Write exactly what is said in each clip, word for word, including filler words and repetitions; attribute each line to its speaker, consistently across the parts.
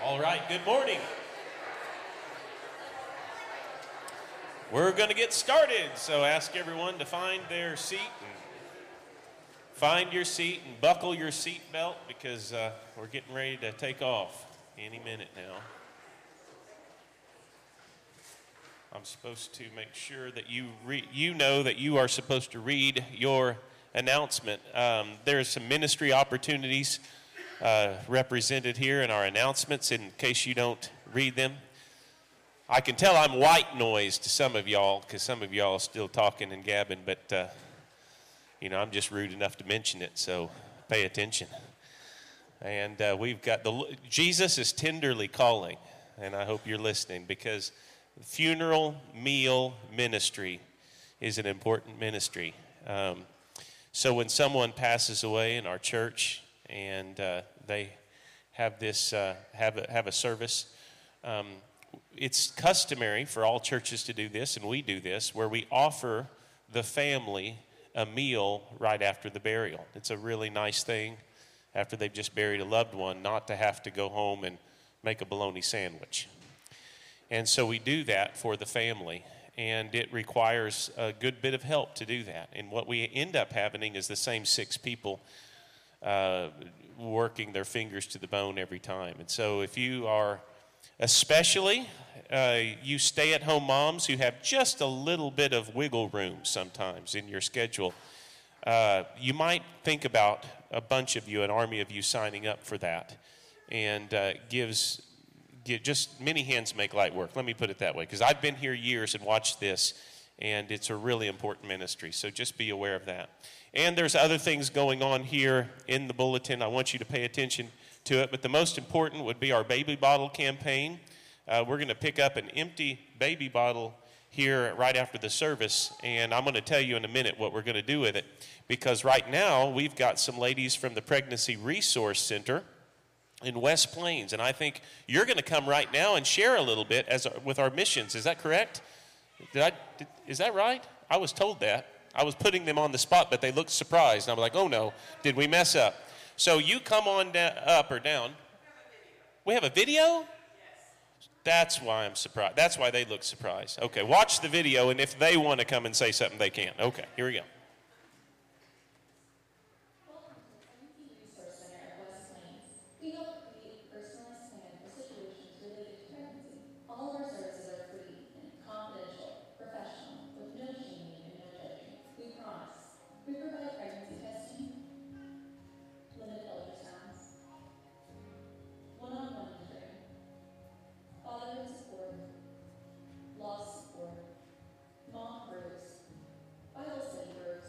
Speaker 1: All right, good morning. We're going to get started, so ask everyone to find their seat. And find your seat and buckle your seat belt because uh, we're getting ready to take off any minute now. I'm supposed to make sure that you re- you know that you are supposed to read your announcement. Um, there's some ministry opportunities uh, represented here in our announcements in case you don't read them. I can tell I'm white noise to some of y'all because some of y'all are still talking and gabbing, but uh, you know, I'm just rude enough to mention it, so pay attention. And uh, we've got the Jesus is tenderly calling, and I hope you're listening because funeral meal ministry is an important ministry. Um, so when someone passes away in our church and uh, they have this uh, have a, have a service, um, it's customary for all churches to do this, and we do this, where we offer the family a meal right after the burial. It's a really nice thing after they've just buried a loved one not to have to go home and make a bologna sandwich. And so we do that for the family, and it requires a good bit of help to do that. And what we end up having is the same six people uh, working their fingers to the bone every time. And so if you are, especially uh, you stay-at-home moms who have just a little bit of wiggle room sometimes in your schedule, uh, you might think about a bunch of you, an army of you signing up for that, and uh, gives Get just many hands make light work. Let me put it that way, because I've been here years and watched this, and it's a really important ministry. So just be aware of that. And there's other things going on here in the bulletin. I want you to pay attention to it. But the most important would be our baby bottle campaign. Uh, we're going to pick up an empty baby bottle here right after the service, and I'm going to tell you in a minute what we're going to do with it. Because right now we've got some ladies from the Pregnancy Resource Center in West Plains, and I think you're going to come right now and share a little bit as with our missions. Is that correct? Did I? Did, is that right? I was told that. I was putting them on the spot, but they looked surprised. And I was like, oh no, did we mess up? So you come on da- up or down. We have a video? That's why I'm surprised. That's why they look surprised. Okay, watch the video, and if they want to come and say something, they can. Okay, here we go.
Speaker 2: Bible study group,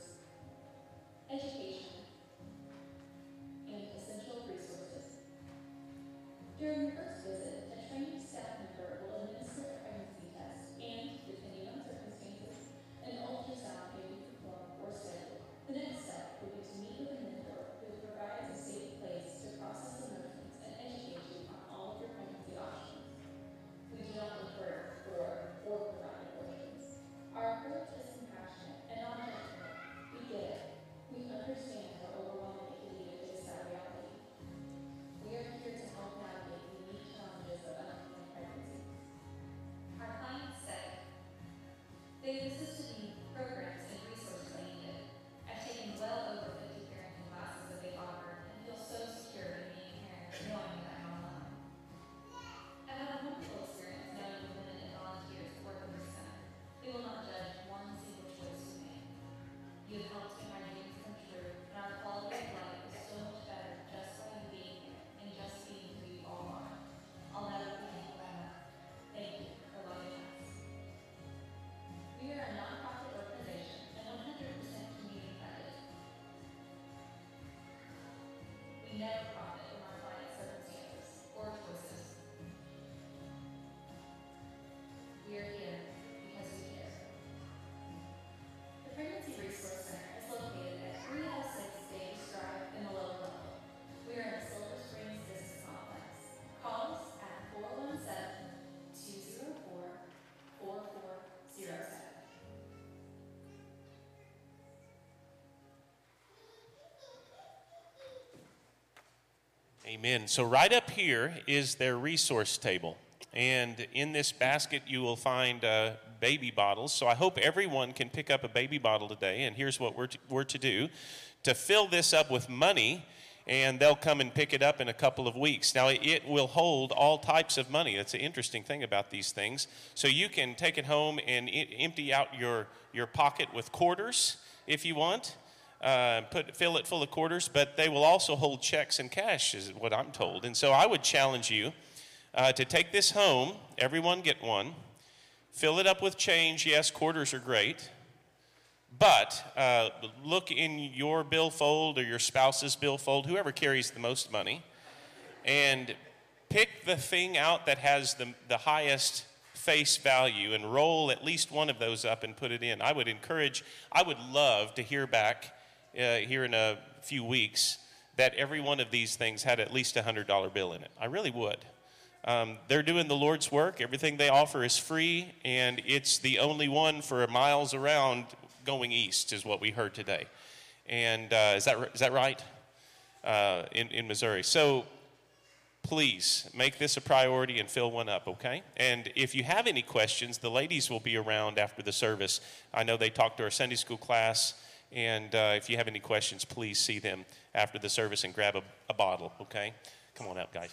Speaker 1: Amen. So right up here is their resource table. And in this basket, you will find uh, baby bottles. So I hope everyone can pick up a baby bottle today. And here's what we're to, we're to do. To fill this up with money, and they'll come and pick it up in a couple of weeks. Now, it will hold all types of money. That's an interesting thing about these things. So you can take it home and I- empty out your, your pocket with quarters if you want. Uh, put fill it full of quarters, but they will also hold checks and cash, is what I'm told. And so I would challenge you uh, to take this home. Everyone get one. Fill it up with change. Yes, quarters are great. But uh, look in your billfold or your spouse's billfold, whoever carries the most money, and pick the thing out that has the, the highest face value and roll at least one of those up and put it in. I would encourage, I would love to hear back uh, here in a few weeks that every one of these things had at least a one hundred dollar bill in it. I really would. Um, they're doing the Lord's work. Everything they offer is free, and it's the only one for miles around going east, is what we heard today. And uh, is that is that right? Uh, in, in Missouri. So please make this a priority and fill one up, okay? And if you have any questions, the ladies will be around after the service. I know they talked to our Sunday school class, and uh, if you have any questions, please see them after the service and grab a, a bottle, okay? Come on up, guys.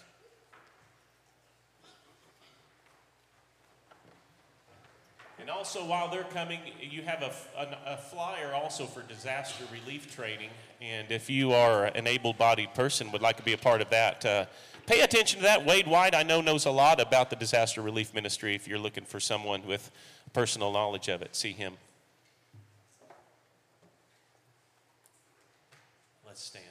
Speaker 1: And also, while they're coming, you have a, a, a flyer also for disaster relief training. And if you are an able-bodied person, would like to be a part of that, uh, pay attention to that. Wade White, I know, knows a lot about the disaster relief ministry. If you're looking for someone with personal knowledge of it, see him. Let's stand.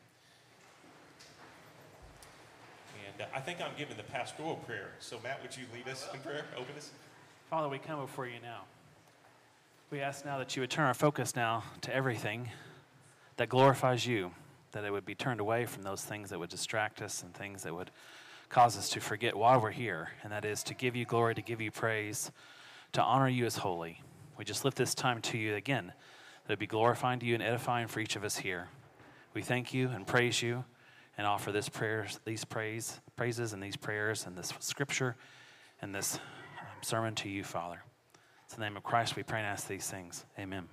Speaker 1: And uh, I think I'm giving the pastoral prayer. So, Matt, would you lead us in prayer? Open us.
Speaker 2: Father, we come before you now. We ask now that you would turn our focus now to everything that glorifies you, that it would be turned away from those things that would distract us and things that would cause us to forget why we're here, and that is to give you glory, to give you praise, to honor you as holy. We just lift this time to you again, that it be glorifying to you and edifying for each of us here. We thank you and praise you and offer this prayers, these praise, praises and these prayers and this scripture and this sermon to you, Father. It's in the name of Christ we pray and ask these things. Amen.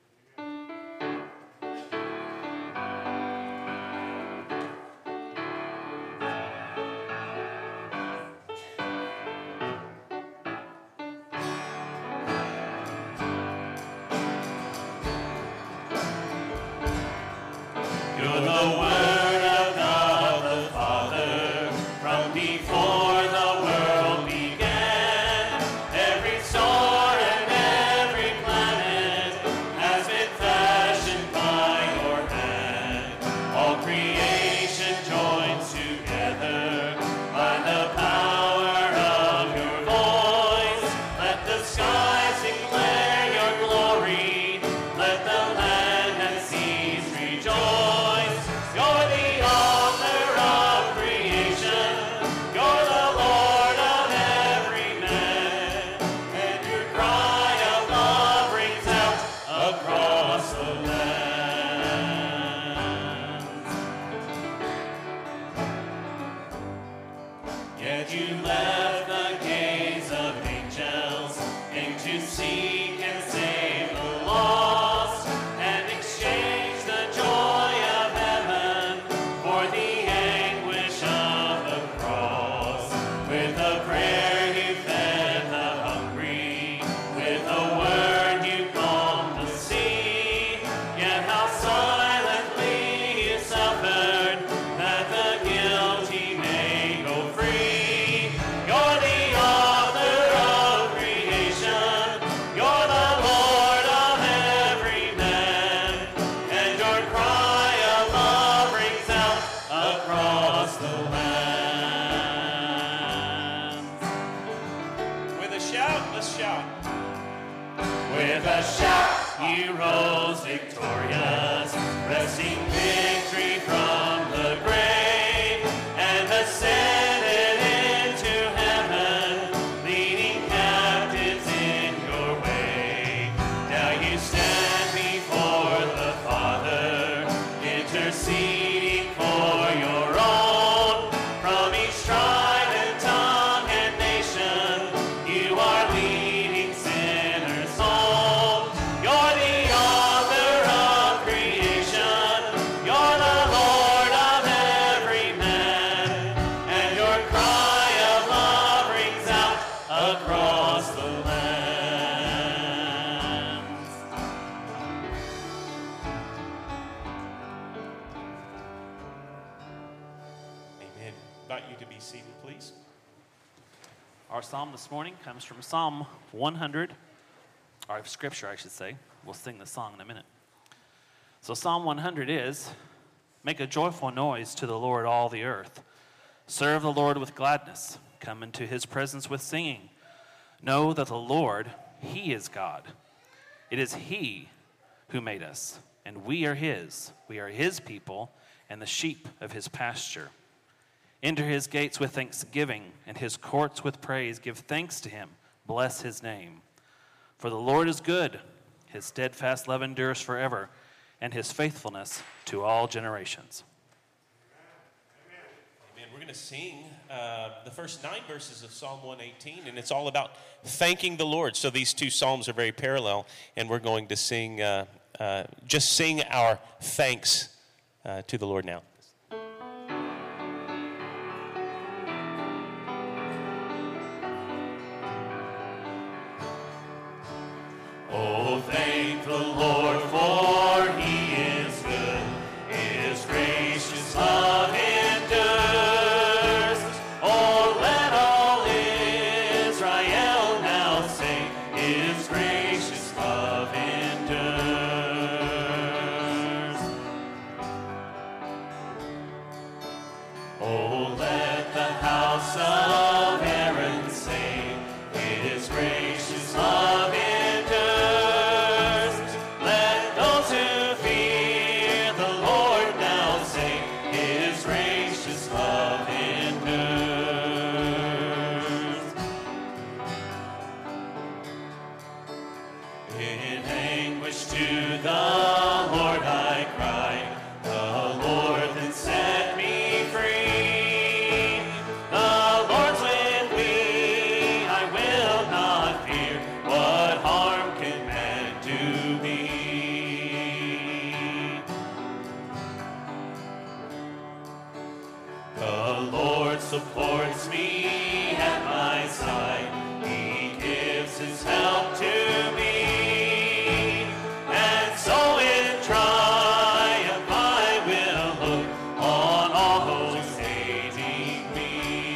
Speaker 3: You're the Word of God the Father from before the world began. Every star and every planet has been fashioned by your hand. All creation joins together by the power of your voice. Let the skies declare your glory. Let the land and seas rejoice. You're the author of creation. You're the Lord of every man. And your cry of love rings out across the land. Yet you left the gaze of angels came to seek and save the lost, and exchange the joy of heaven for the anguish of the cross. With a prayer you fed the hungry, with a word you calmed the sea. Yet how silently you suffered, that the guilty may go free. You're the author of creation. You're the Lord of every man. And your cry of love rings out across the land.
Speaker 1: With a shout, let's shout.
Speaker 3: With a shout, he rose victorious, wresting victory from the grave, and ascended into heaven, leading captives in your way. Now you stand before the Father, interceding for your own.
Speaker 1: invite you to be seated, please.
Speaker 2: Our psalm this morning comes from Psalm one hundred, or scripture, I should say. We'll sing the song in a minute. So Psalm one hundred is, make a joyful noise to the Lord, all the earth. Serve the Lord with gladness. Come into his presence with singing. Know that the Lord, he is God. It is he who made us, and we are his. We are his people and the sheep of his pasture. Enter his gates with thanksgiving and his courts with praise. Give thanks to him. Bless his name. For the Lord is good. His steadfast love endures forever, and his faithfulness to all generations.
Speaker 1: Amen. We're going to sing uh, the first nine verses of Psalm one eighteen, and it's all about thanking the Lord. So these two psalms are very parallel, and we're going to sing, uh, uh, just sing our thanks uh, to the Lord now.
Speaker 3: Oh, thank the Lord, for he is good. His gracious love endures. Oh, let all Israel now sing. His gracious love endures. Oh, let the house of Aaron sing. His gracious love endures. Supports me at my side. He gives his help to me. And so in triumph I will look on all who's hating me.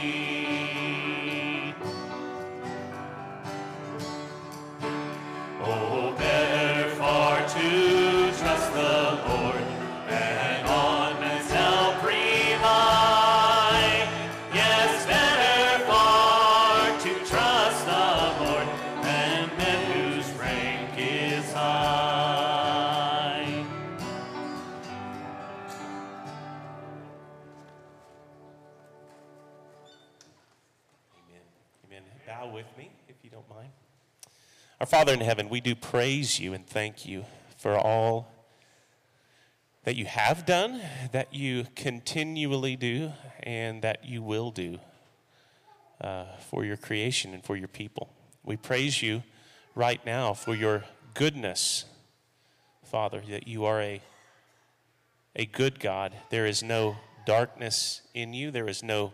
Speaker 3: Oh, better far to trust the Lord than on man's help rely.
Speaker 1: Our Father in heaven, we do praise you and thank you for all that you have done, that you continually do, and that you will do uh, for your creation and for your people. We praise you right now for your goodness, Father, that you are a, a good God. There is no darkness in you. There is no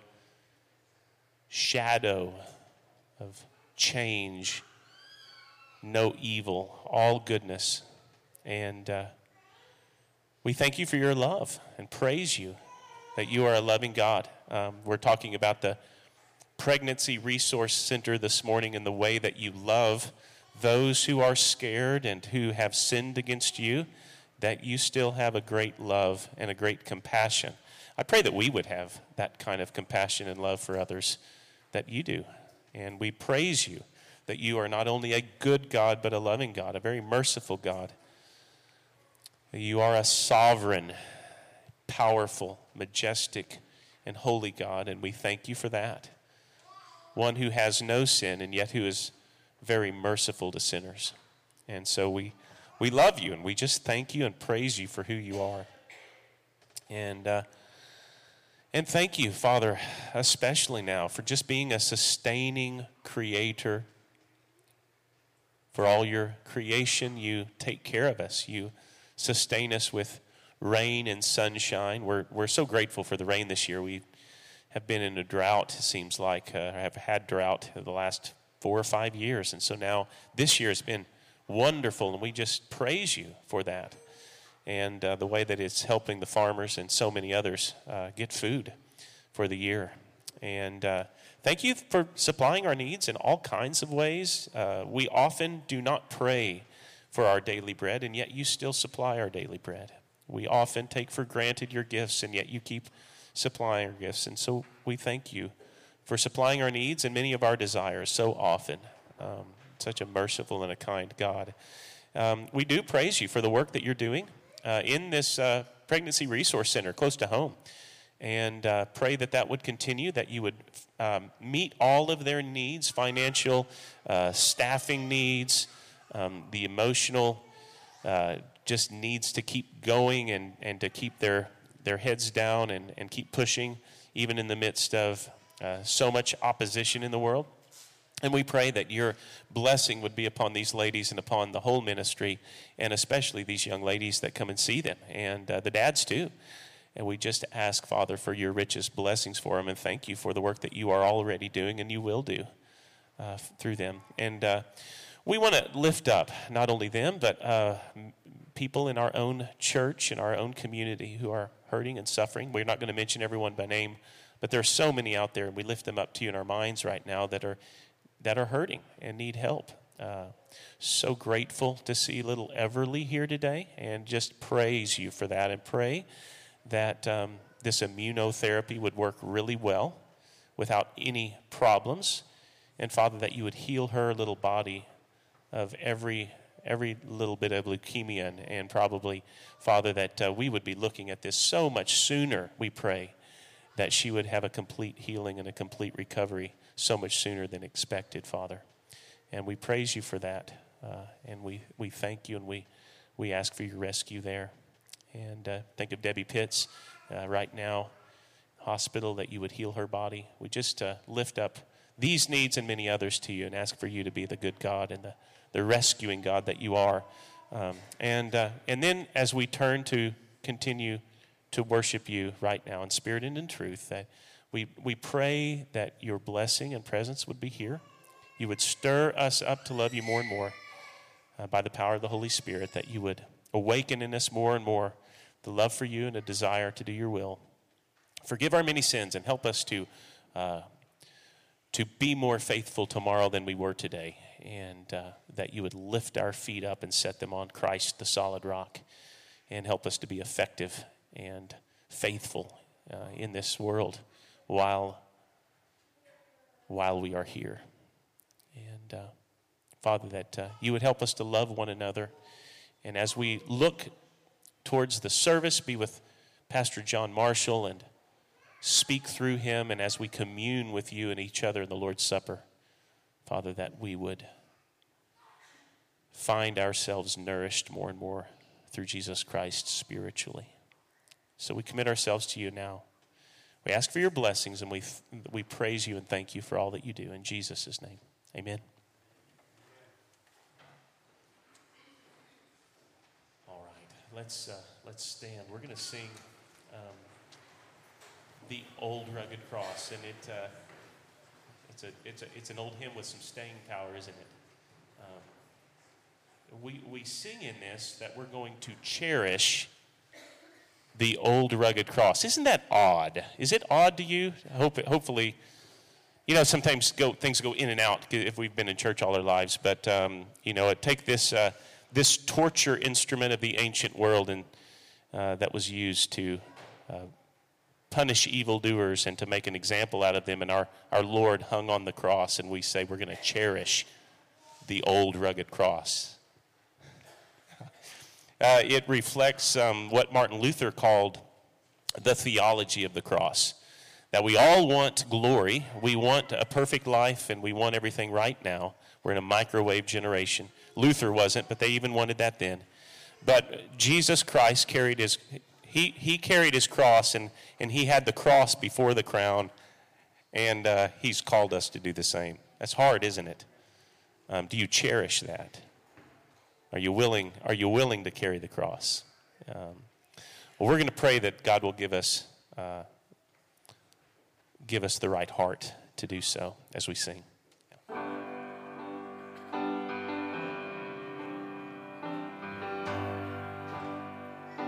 Speaker 1: shadow of change, no evil, all goodness. And uh, we thank you for your love and praise you that you are a loving God. Um, we're talking about the Pregnancy Resource Center this morning and the way that you love those who are scared and who have sinned against you, that you still have a great love and a great compassion. I pray that we would have that kind of compassion and love for others that you do. And we praise you that you are not only a good God, but a loving God, a very merciful God. You are a sovereign, powerful, majestic, and holy God, and we thank you for that. One who has no sin, and yet who is very merciful to sinners. And so we we love you, and we just thank you and praise you for who you are. And uh, and thank you, Father, especially now, for just being a sustaining creator. For all your creation, you take care of us. You sustain us with rain and sunshine. We're we're so grateful for the rain this year. We have been in a drought, it seems like. Uh, have had drought the last four or five years. And so now this year has been wonderful, and we just praise you for that. And uh, the way that it's helping the farmers and so many others uh, get food for the year. And uh, thank you for supplying our needs in all kinds of ways. Uh, we often do not pray for our daily bread, and yet you still supply our daily bread. We often take for granted your gifts, and yet you keep supplying our gifts. And so we thank you for supplying our needs and many of our desires so often. Um, such a merciful and a kind God. Um, we do praise you for the work that you're doing uh, in this uh, Pregnancy Resource Center close to home. And uh, pray that that would continue, that you would um, meet all of their needs, financial, uh, staffing needs, um, the emotional, uh, just needs to keep going and, and to keep their, their heads down and, and keep pushing, even in the midst of uh, so much opposition in the world. And we pray that your blessing would be upon these ladies and upon the whole ministry, and especially these young ladies that come and see them, and uh, the dads too. And we just ask, Father, for your richest blessings for them, and thank you for the work that you are already doing and you will do uh, through them. And uh, we want to lift up not only them, but uh, people in our own church, in our own community who are hurting and suffering. We're not going to mention everyone by name, but there are so many out there, and we lift them up to you in our minds right now that are that are hurting and need help. Uh, so grateful to see little Everly here today, and just praise you for that, and pray that um, this immunotherapy would work really well without any problems. And Father, that you would heal her little body of every every little bit of leukemia, and, and probably, Father, that uh, we would be looking at this so much sooner, we pray, that she would have a complete healing and a complete recovery so much sooner than expected, Father. And we praise you for that. Uh, and we, we thank you, and we, we ask for your rescue there. And uh, think of Debbie Pitts uh, right now, hospital, that you would heal her body. We just uh, lift up these needs and many others to you and ask for you to be the good God and the, the rescuing God that you are. Um, and, uh, and then as we turn to continue to worship you right now in spirit and in truth, that we, we pray that your blessing and presence would be here. You would stir us up to love you more and more uh, by the power of the Holy Spirit, that you would awaken in us more and more the love for you and a desire to do your will. Forgive our many sins and help us to uh, to be more faithful tomorrow than we were today, and uh, that you would lift our feet up and set them on Christ, the solid rock, and help us to be effective and faithful uh, in this world while while we are here. And uh, Father, that uh, you would help us to love one another. And as we look towards the service, be with Pastor John Marshall and speak through him, and as we commune with you and each other in the Lord's Supper, Father, that we would find ourselves nourished more and more through Jesus Christ spiritually. So we commit ourselves to you now. We ask for your blessings, and we we praise you and thank you for all that you do. In Jesus' name, amen. All right, let's uh, let's stand. We're going to sing um, "The Old Rugged Cross," and it uh, it's a it's a it's an old hymn with some staying power, isn't it? Um, we we sing in this that we're going to cherish the old rugged cross. Isn't that odd? Is it odd to you? Hope, hopefully, you know, sometimes go, things go in and out if we've been in church all our lives. But, um, you know, take this uh, this torture instrument of the ancient world and uh, that was used to uh, punish evildoers and to make an example out of them. And our, our Lord hung on the cross, and we say we're going to cherish the old rugged cross. Uh, it reflects um, what Martin Luther called the theology of the cross. That we all want glory, we want a perfect life, and we want everything right now. We're in a microwave generation. Luther wasn't, but they even wanted that then. But Jesus Christ carried his, he, he carried his cross, and, and he had the cross before the crown, and uh, he's called us to do the same. That's hard, isn't it? Um, do you cherish that? Are you willing? Are you willing to carry the cross? Um, well, we're going to pray that God will give us uh, give us the right heart to do so as we sing.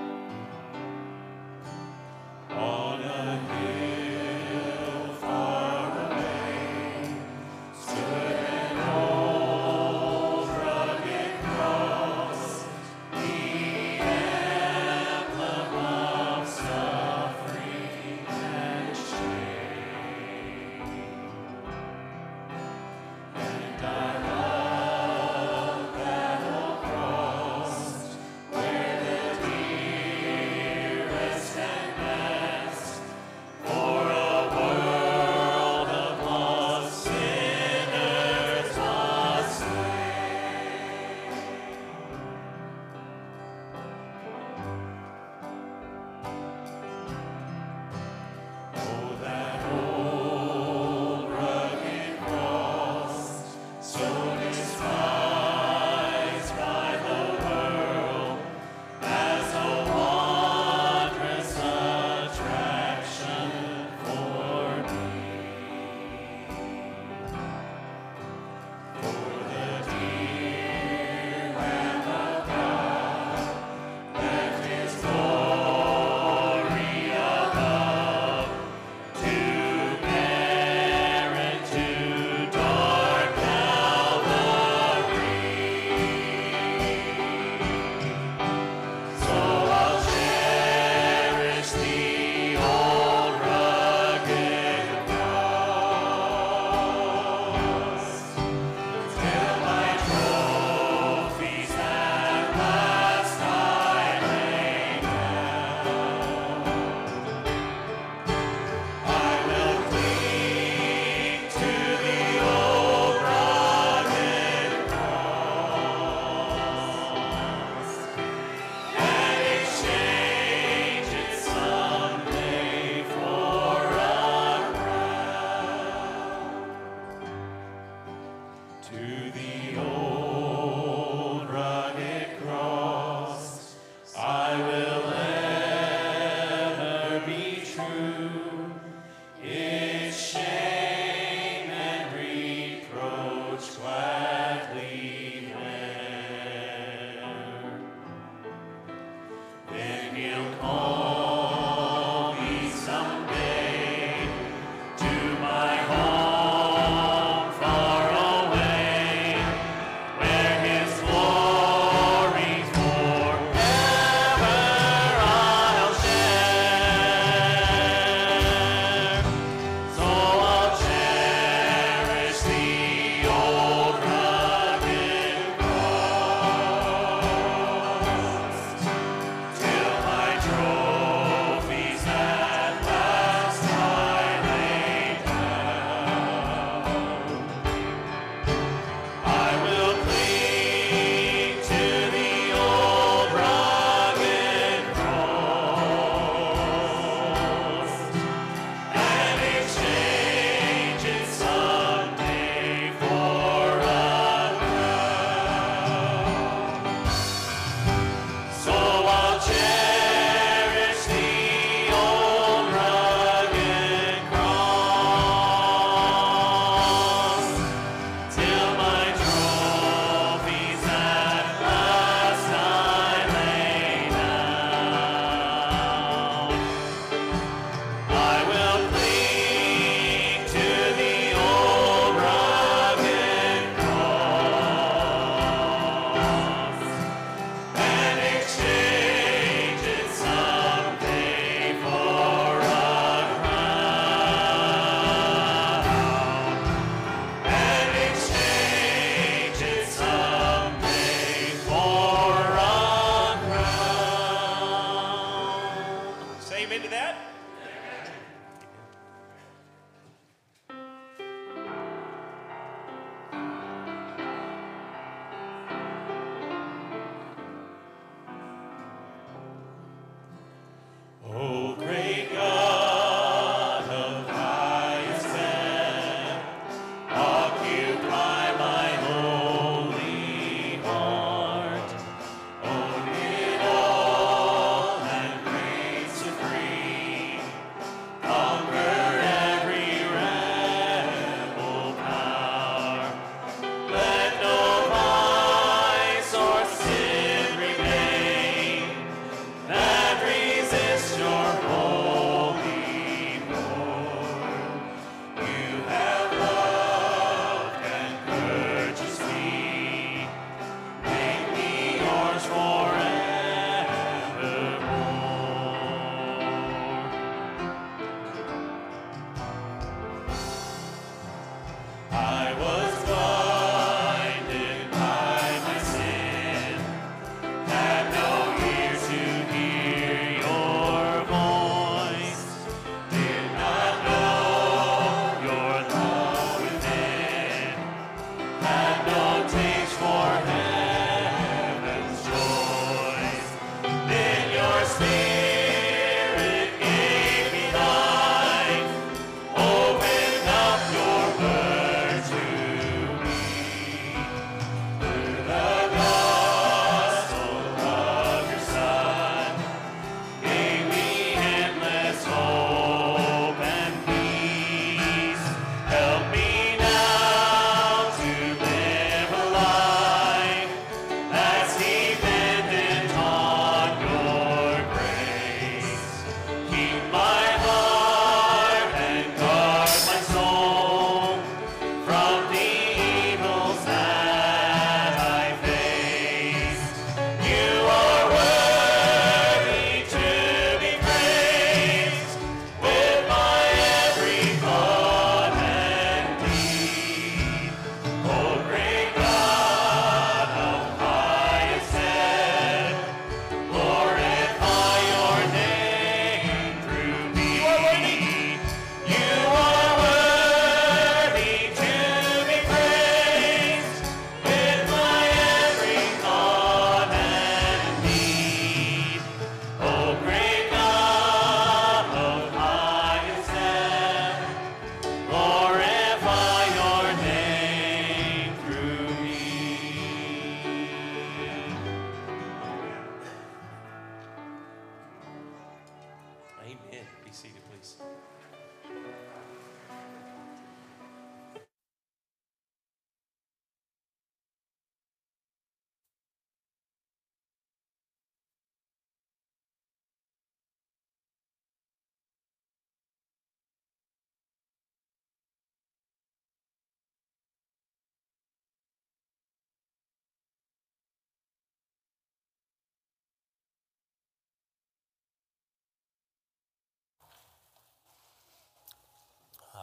Speaker 3: On a hill far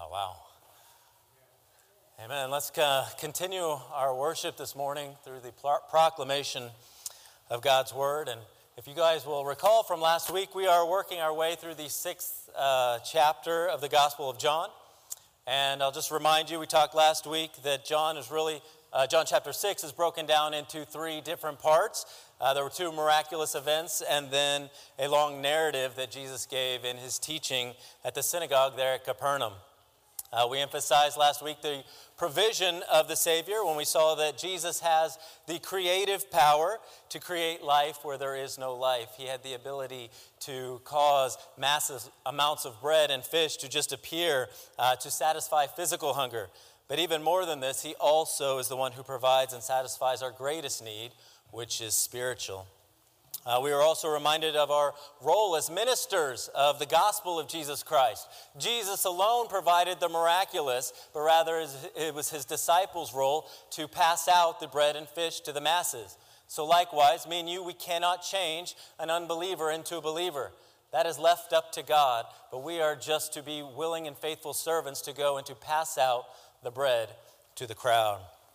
Speaker 4: wow. Amen. Let's uh, continue our worship this morning through the pro- proclamation of God's Word. And if you guys will recall from last week, we are working our way through the sixth uh, chapter of the Gospel of John. And I'll just remind you, we talked last week that John is really, uh, John chapter six is broken down into three different parts. Uh, there were two miraculous events and then a long narrative that Jesus gave in his teaching at the synagogue there at Capernaum. Uh, we emphasized last week the provision of the Savior when we saw that Jesus has the creative power to create life where there is no life. He had the ability to cause massive amounts of bread and fish to just appear uh, to satisfy physical hunger. But even more than this, he also is the one who provides and satisfies our greatest need, which is spiritual. Uh, we are also reminded of our role as ministers of the gospel of Jesus Christ. Jesus alone provided the miraculous, but rather it was his disciples' role to pass out the bread and fish to the masses. So likewise, me and you, we cannot change an unbeliever into a believer. That is left up to God, but we are just to be willing and faithful servants to go and to pass out the bread to the crowd.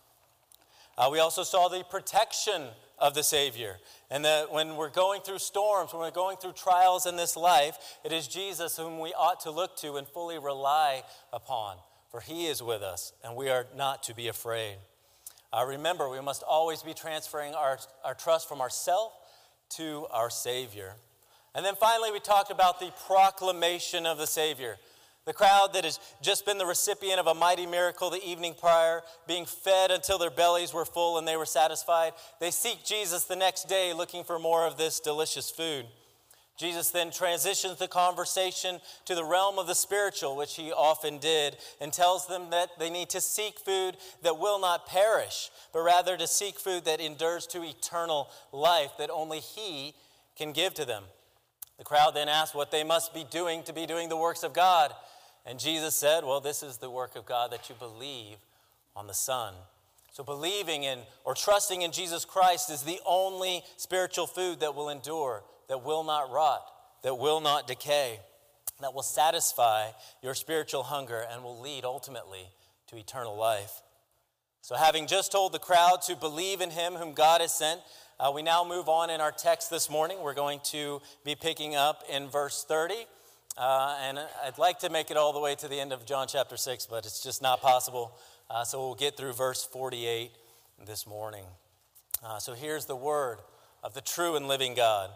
Speaker 4: Uh, we also saw the protection of the Savior. And that when we're going through storms, when we're going through trials in this life, it is Jesus whom we ought to look to and fully rely upon. For he is with us, and we are not to be afraid. Uh, remember, we must always be transferring our, our trust from ourselves to our Savior. And then finally, we talked about the proclamation of the Savior. The crowd that has just been the recipient of a mighty miracle the evening prior, being fed until their bellies were full and they were satisfied, they seek Jesus the next day looking for more of this delicious food. Jesus then transitions the conversation to the realm of the spiritual, which he often did, and tells them that they need to seek food that will not perish, but rather to seek food that endures to eternal life that only he can give to them. The crowd then asked what they must be doing to be doing the works of God. And Jesus said, well, this is the work of God, that you believe on the Son. So believing in or trusting in Jesus Christ is the only spiritual food that will endure, that will not rot, that will not decay, that will satisfy your spiritual hunger and will lead ultimately to eternal life. So having just told the crowd to believe in him whom God has sent, uh, we now move on in our text this morning. We're going to be picking up in verse thirty. Uh, and I'd like to make it all the way to the end of John chapter six, but it's just not possible. Uh, so we'll get through verse forty-eight this morning. Uh, so here's the word of the true and living God.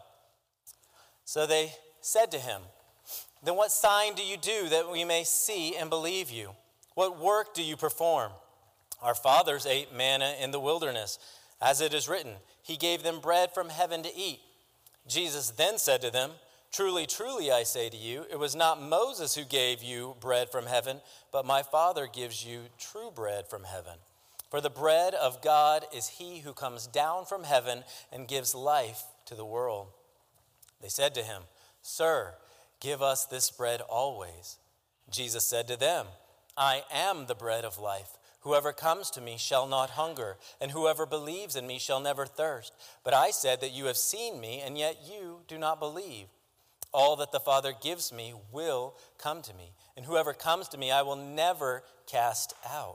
Speaker 4: So they said to him, then what sign do you do that we may see and believe you? What work do you perform? Our fathers ate manna in the wilderness. As it is written, he gave them bread from heaven to eat. Jesus then said to them, truly, truly, I say to you, it was not Moses who gave you bread from heaven, but my Father gives you true bread from heaven. For the bread of God is he who comes down from heaven and gives life to the world. They said to him, Sir, give us this bread always. Jesus said to them, I am the bread of life. Whoever comes to me shall not hunger, and whoever believes in me shall never thirst. But I said that you have seen me, and yet you do not believe. All that the Father gives me will come to me, and whoever comes to me I will never cast out.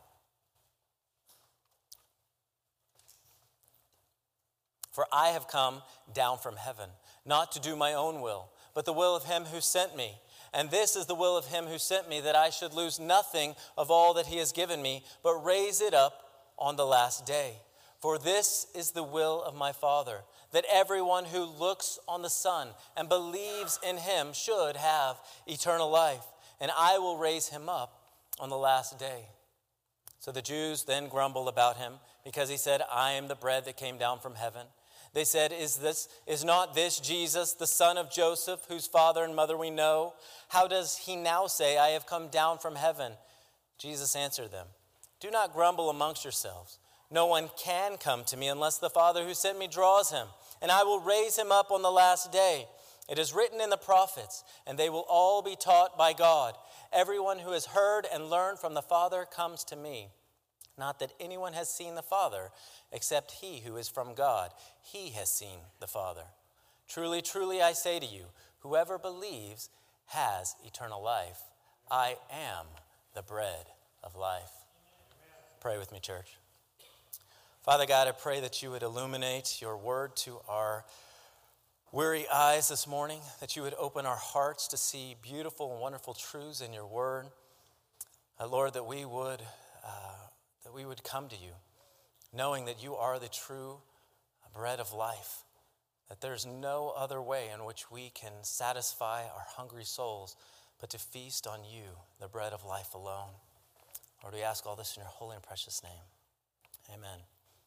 Speaker 4: For I have come down from heaven, not to do my own will, but the will of him who sent me. And this is the will of him who sent me, that I should lose nothing of all that he has given me, but raise it up on the last day. For this is the will of my Father, that everyone who looks on the Son and believes in him should have eternal life, and I will raise him up on the last day. So the Jews then grumbled about him, because he said, I am the bread that came down from heaven. They said, Is this is not this Jesus, the son of Joseph, whose father and mother we know? How does he now say, I have come down from heaven? Jesus answered them, Do not grumble amongst yourselves. No one can come to me unless the Father who sent me draws him, and I will raise him up on the last day. It is written in the prophets, and they will all be taught by God. Everyone who has heard and learned from the Father comes to me. Not that anyone has seen the Father, except he who is from God. He has seen the Father. Truly, truly, I say to you, whoever believes has eternal life. I am the bread of life. Pray with me, church. Father God, I pray that you would illuminate your word to our weary eyes this morning, that you would open our hearts to see beautiful and wonderful truths in your word. Uh, Lord, that we would uh, that we would come to you, knowing that you are the true bread of life, that there's no other way in which we can satisfy our hungry souls but to feast on you, the bread of life alone. Lord, we ask all this in your holy and precious name. Amen.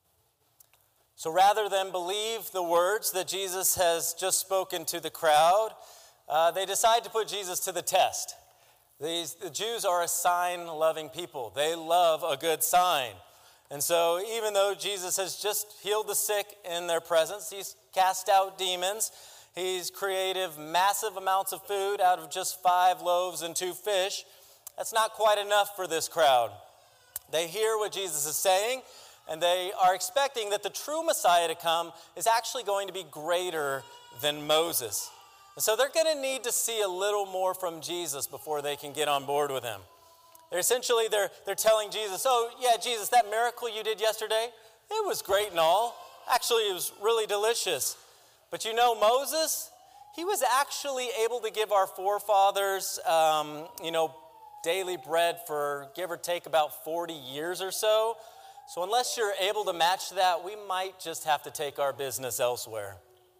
Speaker 4: So rather than believe the words that Jesus has just spoken to the crowd, uh, they decide to put Jesus to the test. These, the Jews are a sign-loving people. They love a good sign. And so even though Jesus has just healed the sick in their presence, he's cast out demons, he's created massive amounts of food out of just five loaves and two fish, that's not quite enough for this crowd. They hear what Jesus is saying, and they are expecting that the true Messiah to come is actually going to be greater than Moses. And so they're going to need to see a little more from Jesus before they can get on board with him. They're essentially, they're, they're telling Jesus, oh, yeah, Jesus, that miracle you did yesterday, it was great and all. Actually, it was really delicious. But you know, Moses, he was actually able to give our forefathers, um, you know, daily bread for give or take about forty years or so. So unless you're able to match that, we might just have to take our business elsewhere.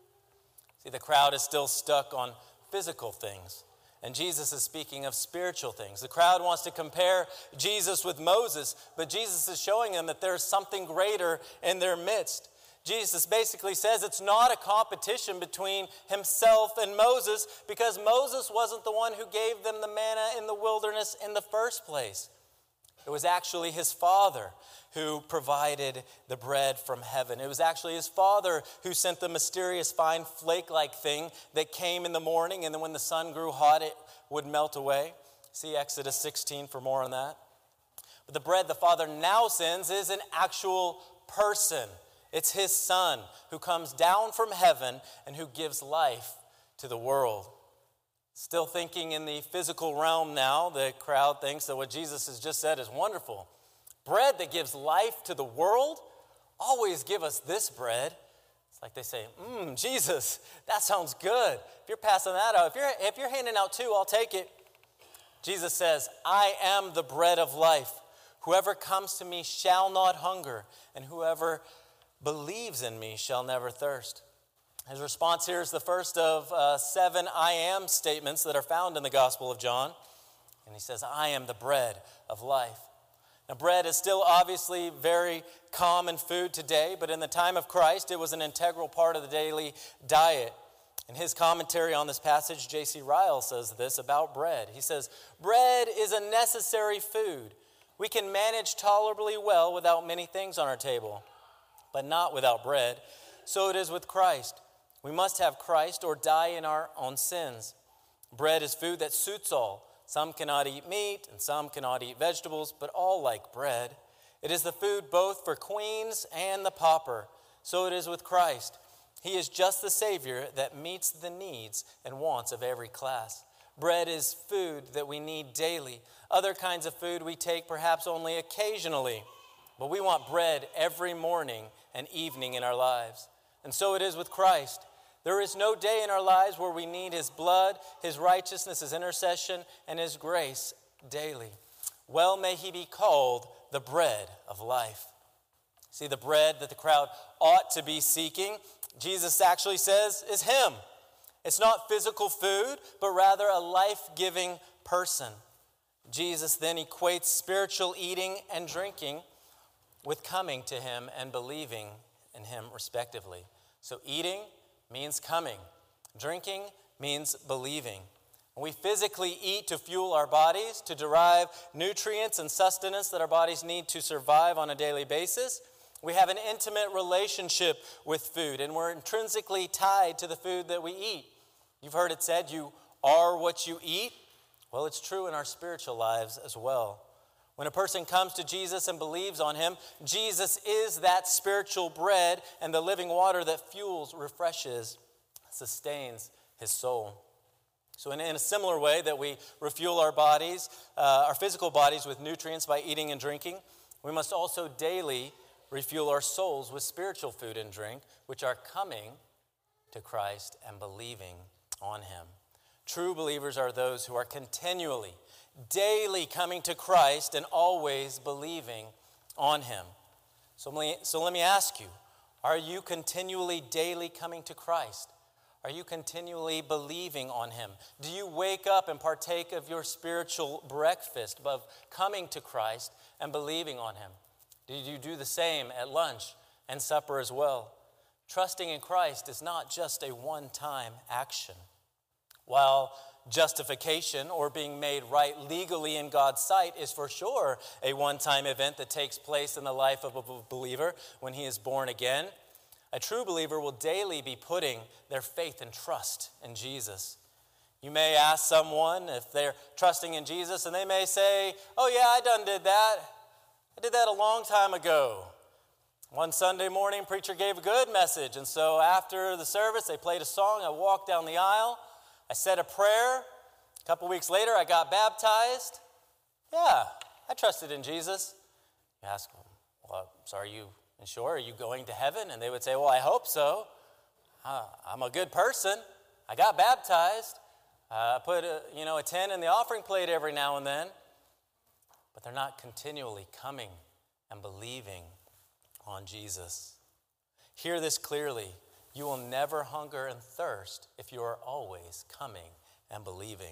Speaker 4: See, the crowd is still stuck on physical things, and Jesus is speaking of spiritual things. The crowd wants to compare Jesus with Moses, but Jesus is showing them that there's something greater in their midst. Jesus basically says it's not a competition between himself and Moses, because Moses wasn't the one who gave them the manna in the wilderness in the first place. It was actually his Father who provided the bread from heaven. It was actually his Father who sent the mysterious fine flake-like thing that came in the morning, and then when the sun grew hot, it would melt away. See Exodus sixteen for more on that. But the bread the Father now sends is an actual person. It's his Son who comes down from heaven and who gives life to the world. Still thinking in the physical realm now, the crowd thinks that what Jesus has just said is wonderful. Bread that gives life to the world? Always give us this bread. It's like they say, mmm, Jesus, that sounds good. If you're passing that out, if you're, if you're handing out two, I'll take it. Jesus says, I am the bread of life. Whoever comes to me shall not hunger, and whoever believes in me shall never thirst. His response here is the first of uh, seven I am statements that are found in the Gospel of John. And he says, I am the bread of life. Now, bread is still obviously very common food today, but in the time of Christ, it was an integral part of the daily diet. In his commentary on this passage, J C Ryle says this about bread. He says, bread is a necessary food. We can manage tolerably well without many things on our table, but not without bread. So it is with Christ. We must have Christ or die in our own sins. Bread is food that suits all. Some cannot eat meat and some cannot eat vegetables, but all like bread. It is the food both for queens and the pauper. So it is with Christ. He is just the Savior that meets the needs and wants of every class. Bread is food that we need daily. Other kinds of food we take perhaps only occasionally, but we want bread every morning and evening in our lives. And so it is with Christ. There is no day in our lives where we need his blood, his righteousness, his intercession, and his grace daily. Well may he be called the bread of life. See, the bread that the crowd ought to be seeking, Jesus actually says, is him. It's not physical food, but rather a life-giving person. Jesus then equates spiritual eating and drinking with coming to him and believing in him respectively. So eating means coming. Drinking means believing. We physically eat to fuel our bodies, to derive nutrients and sustenance that our bodies need to survive on a daily basis. We have an intimate relationship with food, and we're intrinsically tied to the food that we eat. You've heard it said, you are what you eat. Well, it's true in our spiritual lives as well. When a person comes to Jesus and believes on him, Jesus is that spiritual bread and the living water that fuels, refreshes, sustains his soul. So in, in a similar way that we refuel our bodies, uh, our physical bodies with nutrients by eating and drinking, we must also daily refuel our souls with spiritual food and drink, which are coming to Christ and believing on him. True believers are those who are continually, daily coming to Christ and always believing on him. So let me, so let me ask you, are you continually, daily coming to Christ? Are you continually believing on him? Do you wake up and partake of your spiritual breakfast of coming to Christ and believing on him? Do you do the same at lunch and supper as well? Trusting in Christ is not just a one-time action. While justification or being made right legally in God's sight is for sure a one-time event that takes place in the life of a believer when he is born again, a true believer will daily be putting their faith and trust in Jesus. You may ask someone if they're trusting in Jesus, and they may say, "Oh yeah, I done did that. I did that a long time ago." One Sunday morning, preacher gave a good message, and so after the service, they played a song. I walked down the aisle. I said a prayer. A couple weeks later, I got baptized. Yeah, I trusted in Jesus. You ask them, "Well, so are you sure? Are you going to heaven?" And they would say, "Well, I hope so. Uh, I'm a good person. I got baptized. Uh, I put a, you know, a ten in the offering plate every now and then." But they're not continually coming and believing on Jesus. Hear this clearly. You will never hunger and thirst if you are always coming and believing.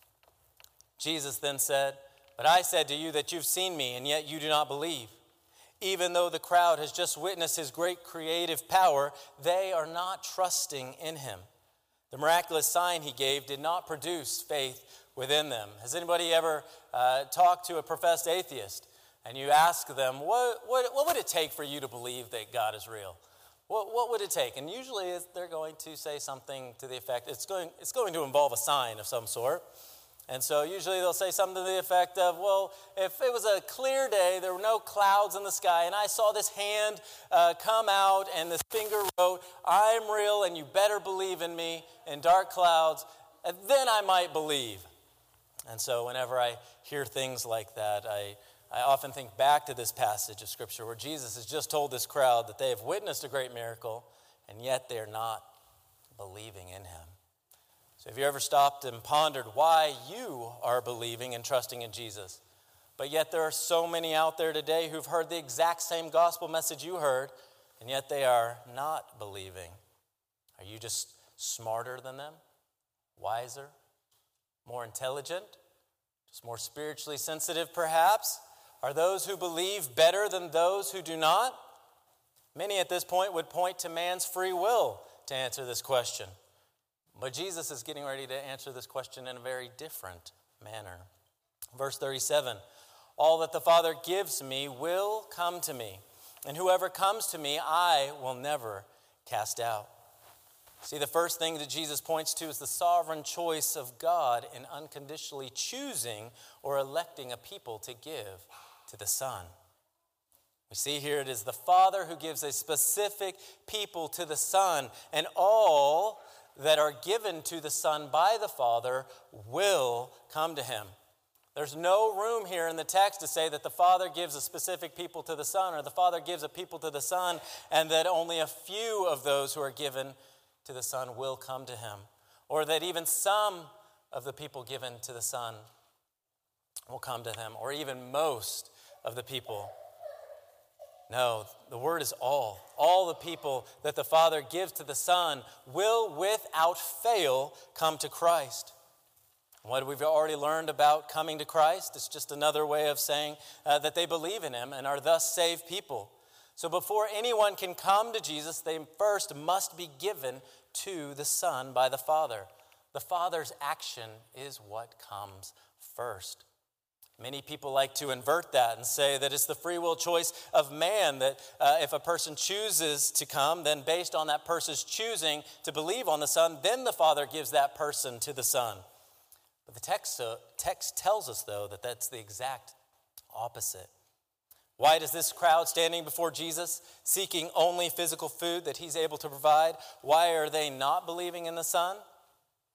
Speaker 4: Jesus then said, "But I said to you that you've seen me, and yet you do not believe. Even though the crowd has just witnessed his great creative power, they are not trusting in him. The miraculous sign he gave did not produce faith within them." Has anybody ever uh, talked to a professed atheist and you ask them, what, what, what would it take for you to believe that God is real? What, what would it take? And usually they're going to say something to the effect, it's going, it's going to involve a sign of some sort. And so usually they'll say something to the effect of, "Well, if it was a clear day, there were no clouds in the sky, and I saw this hand uh, come out, and this finger wrote, 'I'm real, and you better believe in me,' in dark clouds, and then I might believe." And so whenever I hear things like that, I, I often think back to this passage of Scripture where Jesus has just told this crowd that they have witnessed a great miracle, and yet they are not believing in him. So have you ever stopped and pondered why you are believing and trusting in Jesus? But yet there are so many out there today who've heard the exact same gospel message you heard, and yet they are not believing. Are you just smarter than them? Wiser? More intelligent? Just more spiritually sensitive, perhaps? Are those who believe better than those who do not? Many at this point would point to man's free will to answer this question. But Jesus is getting ready to answer this question in a very different manner. Verse thirty-seven, "All that the Father gives me will come to me, and whoever comes to me I will never cast out." See, the first thing that Jesus points to is the sovereign choice of God in unconditionally choosing or electing a people to give to the Son. We see here it is the Father who gives a specific people to the Son, and all that are given to the Son by the Father will come to him. There's no room here in the text to say that the Father gives a specific people to the Son, or the Father gives a people to the Son, and that only a few of those who are given to the Son will come to him, or that even some of the people given to the Son will come to him, or even most of the people. No, the word is all. All the people that the Father gives to the Son will without fail come to Christ. What we've already learned about coming to Christ, it's just another way of saying uh, that they believe in him and are thus saved people. So before anyone can come to Jesus, they first must be given to the Son by the Father. The Father's action is what comes first. Many people like to invert that and say that it's the free will choice of man, that uh, if a person chooses to come, then based on that person's choosing to believe on the Son, then the Father gives that person to the Son. But the text, uh, text tells us, though, that that's the exact opposite. Why does this crowd standing before Jesus, seeking only physical food that he's able to provide, why are they not believing in the Son?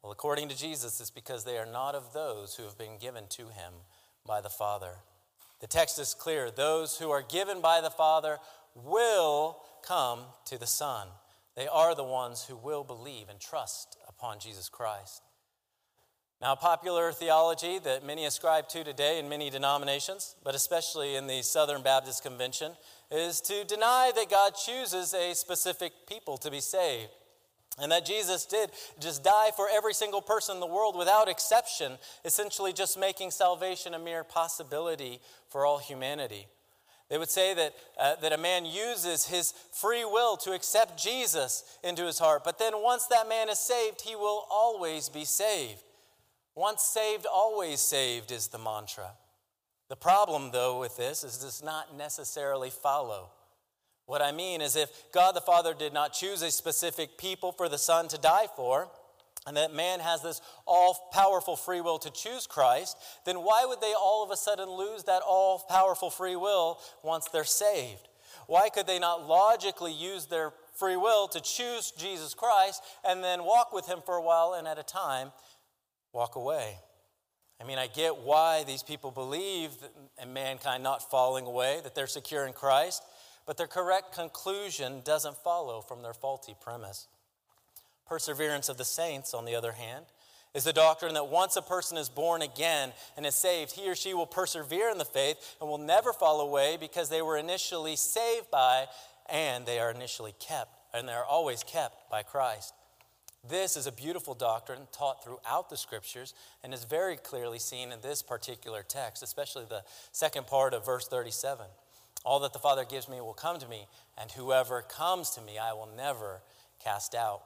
Speaker 4: Well, according to Jesus, it's because they are not of those who have been given to him by the Father. The text is clear. Those who are given by the Father will come to the Son. They are the ones who will believe and trust upon Jesus Christ. Now, popular theology that many ascribe to today in many denominations, but especially in the Southern Baptist Convention, is to deny that God chooses a specific people to be saved, and that Jesus did just die for every single person in the world without exception, essentially just making salvation a mere possibility for all humanity. They would say that, uh, that a man uses his free will to accept Jesus into his heart, but then once that man is saved, he will always be saved. Once saved, always saved is the mantra. The problem, though, with this is it does not necessarily follow. What I mean is if God the Father did not choose a specific people for the Son to die for, and that man has this all-powerful free will to choose Christ, then why would they all of a sudden lose that all-powerful free will once they're saved? Why could they not logically use their free will to choose Jesus Christ and then walk with him for a while and at a time walk away? I mean, I get why these people believe in mankind not falling away, that they're secure in Christ, but their correct conclusion doesn't follow from their faulty premise. Perseverance of the saints, on the other hand, is the doctrine that once a person is born again and is saved, he or she will persevere in the faith and will never fall away because they were initially saved by and they are initially kept, and they are always kept by Christ. This is a beautiful doctrine taught throughout the Scriptures and is very clearly seen in this particular text, especially the second part of verse thirty-seven. All that the Father gives me will come to me, and whoever comes to me I will never cast out.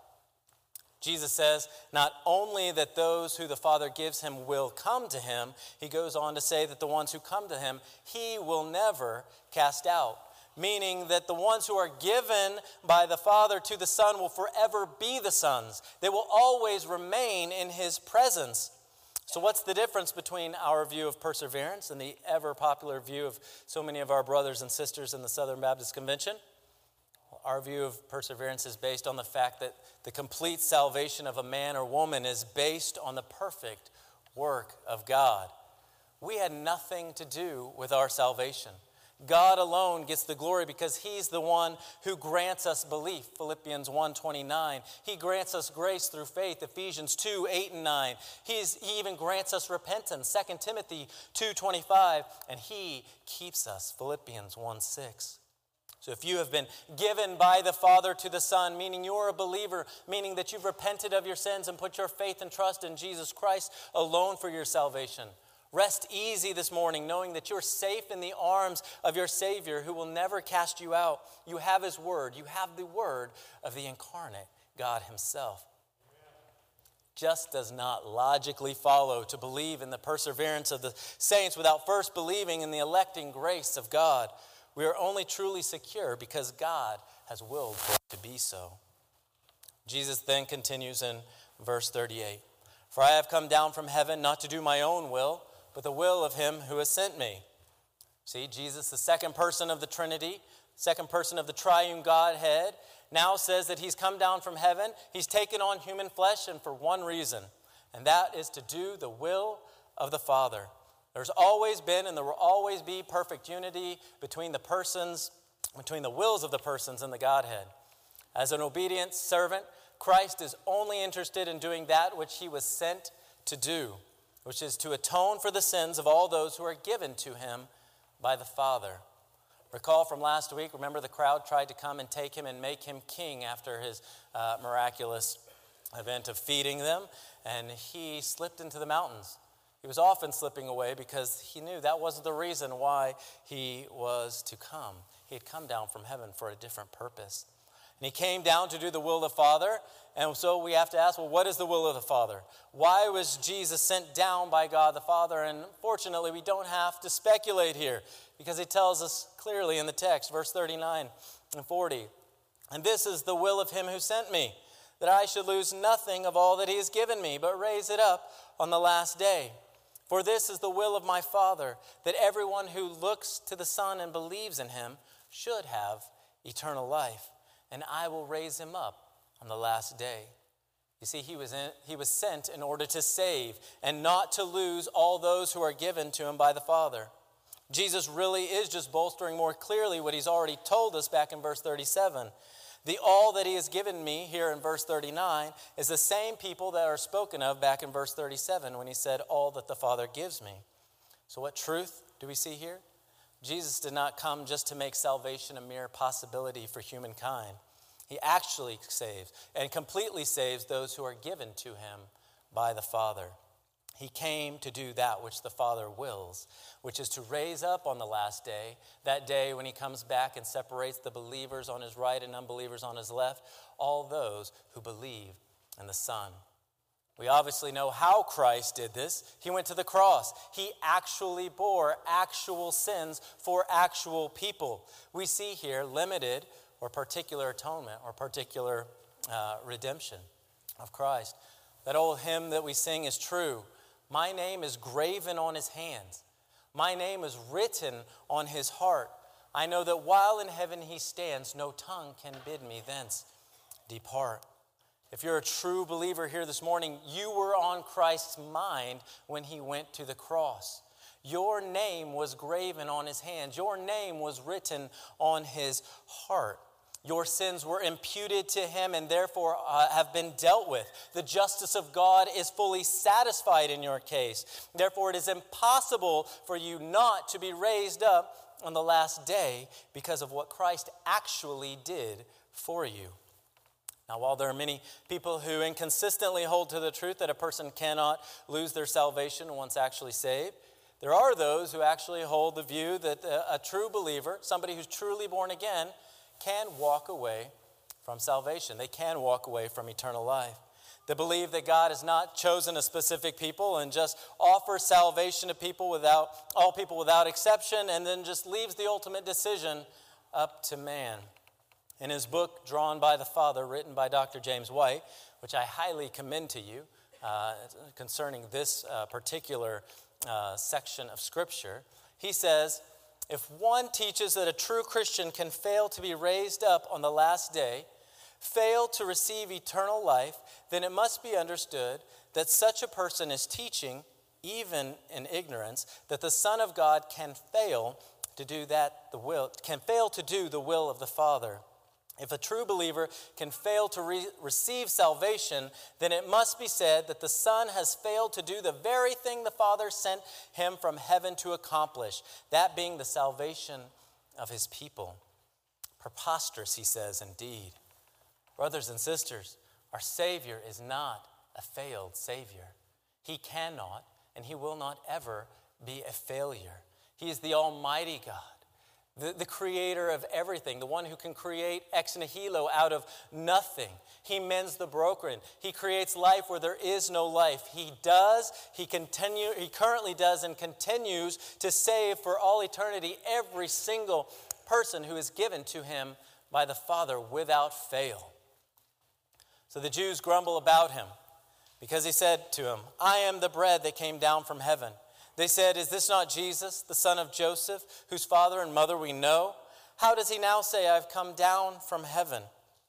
Speaker 4: Jesus says not only that those who the Father gives him will come to him, he goes on to say that the ones who come to him, he will never cast out. Meaning that the ones who are given by the Father to the Son will forever be the sons. They will always remain in his presence. So what's the difference between our view of perseverance and the ever popular view of so many of our brothers and sisters in the Southern Baptist Convention? Our view of perseverance is based on the fact that the complete salvation of a man or woman is based on the perfect work of God. We had nothing to do with our salvation. God alone gets the glory because he's the one who grants us belief, Philippians one twenty-nine. He grants us grace through faith, Ephesians two eight and nine. He's, he even grants us repentance, Second Timothy two twenty-five. And he keeps us, Philippians one six. So if you have been given by the Father to the Son, meaning you're a believer, meaning that you've repented of your sins and put your faith and trust in Jesus Christ alone for your salvation, rest easy this morning knowing that you're safe in the arms of your Savior who will never cast you out. You have his word. You have the word of the incarnate God himself. Just does not logically follow to believe in the perseverance of the saints without first believing in the electing grace of God. We are only truly secure because God has willed for it to be so. Jesus then continues in verse thirty-eight. For I have come down from heaven not to do my own will, but the will of him who has sent me. See, Jesus, the second person of the Trinity, second person of the triune Godhead, now says that he's come down from heaven. He's taken on human flesh, and for one reason, and that is to do the will of the Father. There's always been and there will always be perfect unity between the persons, between the wills of the persons in the Godhead. As an obedient servant, Christ is only interested in doing that which he was sent to do, which is to atone for the sins of all those who are given to him by the Father. Recall from last week, remember the crowd tried to come and take him and make him king after his uh, miraculous event of feeding them, and he slipped into the mountains. He was often slipping away because he knew that wasn't the reason why he was to come. He had come down from heaven for a different purpose. And he came down to do the will of the Father. And so we have to ask, well, what is the will of the Father? Why was Jesus sent down by God the Father? And fortunately, we don't have to speculate here because he tells us clearly in the text, verse thirty-nine and forty. And this is the will of him who sent me, that I should lose nothing of all that he has given me, but raise it up on the last day. For this is the will of my Father, that everyone who looks to the Son and believes in him should have eternal life, and I will raise him up on the last day. You see, he was, in, he was sent in order to save and not to lose all those who are given to him by the Father. Jesus really is just bolstering more clearly what he's already told us back in verse thirty-seven. The all that he has given me here in verse thirty-nine is the same people that are spoken of back in verse thirty-seven when he said, all that the Father gives me. So what truth do we see here? Jesus did not come just to make salvation a mere possibility for humankind. He actually saves and completely saves those who are given to him by the Father. He came to do that which the Father wills, which is to raise up on the last day, that day when he comes back and separates the believers on his right and unbelievers on his left, all those who believe in the Son. We obviously know how Christ did this. He went to the cross. He actually bore actual sins for actual people. We see here limited or particular atonement or particular uh, redemption of Christ. That old hymn that we sing is true. My name is graven on his hands. My name is written on his heart. I know that while in heaven he stands, no tongue can bid me thence depart. If you're a true believer here this morning, you were on Christ's mind when he went to the cross. Your name was graven on his hands. Your name was written on his heart. Your sins were imputed to him and therefore uh, have been dealt with. The justice of God is fully satisfied in your case. Therefore, it is impossible for you not to be raised up on the last day because of what Christ actually did for you. Now, while there are many people who inconsistently hold to the truth that a person cannot lose their salvation once actually saved, there are those who actually hold the view that a, a true believer, somebody who's truly born again, can walk away from salvation. They can walk away from eternal life. They believe that God has not chosen a specific people and just offers salvation to people without all people without exception, and then just leaves the ultimate decision up to man. In his book, Drawn by the Father, written by Doctor James White, which I highly commend to you uh, concerning this uh, particular uh, section of Scripture, he says, if one teaches that a true Christian can fail to be raised up on the last day, fail to receive eternal life, then it must be understood that such a person is teaching, even in ignorance, that the Son of God can fail to do that the will can fail to do the will of the Father. If a true believer can fail to re- receive salvation, then it must be said that the Son has failed to do the very thing the Father sent him from heaven to accomplish, that being the salvation of his people. Preposterous, he says, indeed. Brothers and sisters, our Savior is not a failed Savior. He cannot and he will not ever be a failure. He is the Almighty God. The, the creator of everything, the one who can create ex nihilo out of nothing. He mends the broken. He creates life where there is no life. He does, he continue, he currently does and continues to save for all eternity every single person who is given to him by the Father without fail. So the Jews grumble about him because he said to him, I am the bread that came down from heaven. They said, is this not Jesus, the son of Joseph, whose father and mother we know? How does he now say, I've come down from heaven?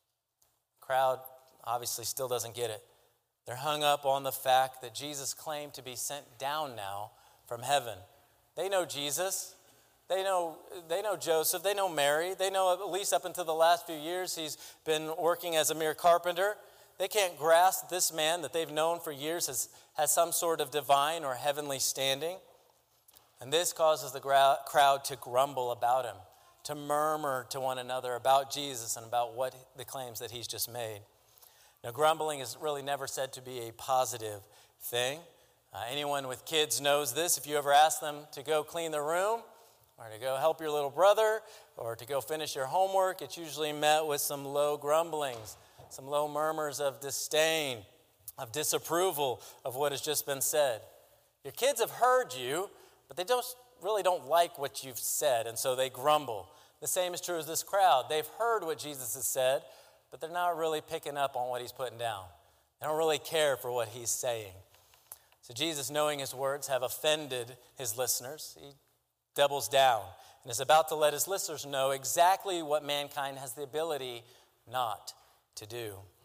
Speaker 4: The crowd obviously still doesn't get it. They're hung up on the fact that Jesus claimed to be sent down now from heaven. They know Jesus. They know, they know Joseph. They know Mary. They know at least up until the last few years he's been working as a mere carpenter. They can't grasp this man that they've known for years has, has some sort of divine or heavenly standing. And this causes the gra- crowd to grumble about him, to murmur to one another about Jesus and about what the claims that he's just made. Now, grumbling is really never said to be a positive thing. Uh, anyone with kids knows this. If you ever ask them to go clean their room or to go help your little brother or to go finish your homework, it's usually met with some low grumblings, some low murmurs of disdain, of disapproval of what has just been said. Your kids have heard you, but they don't really don't like what you've said, and so they grumble. The same is true as this crowd. They've heard what Jesus has said, but they're not really picking up on what he's putting down. They don't really care for what he's saying. So Jesus, knowing his words have offended his listeners, he doubles down and is about to let his listeners know exactly what mankind has the ability not to do.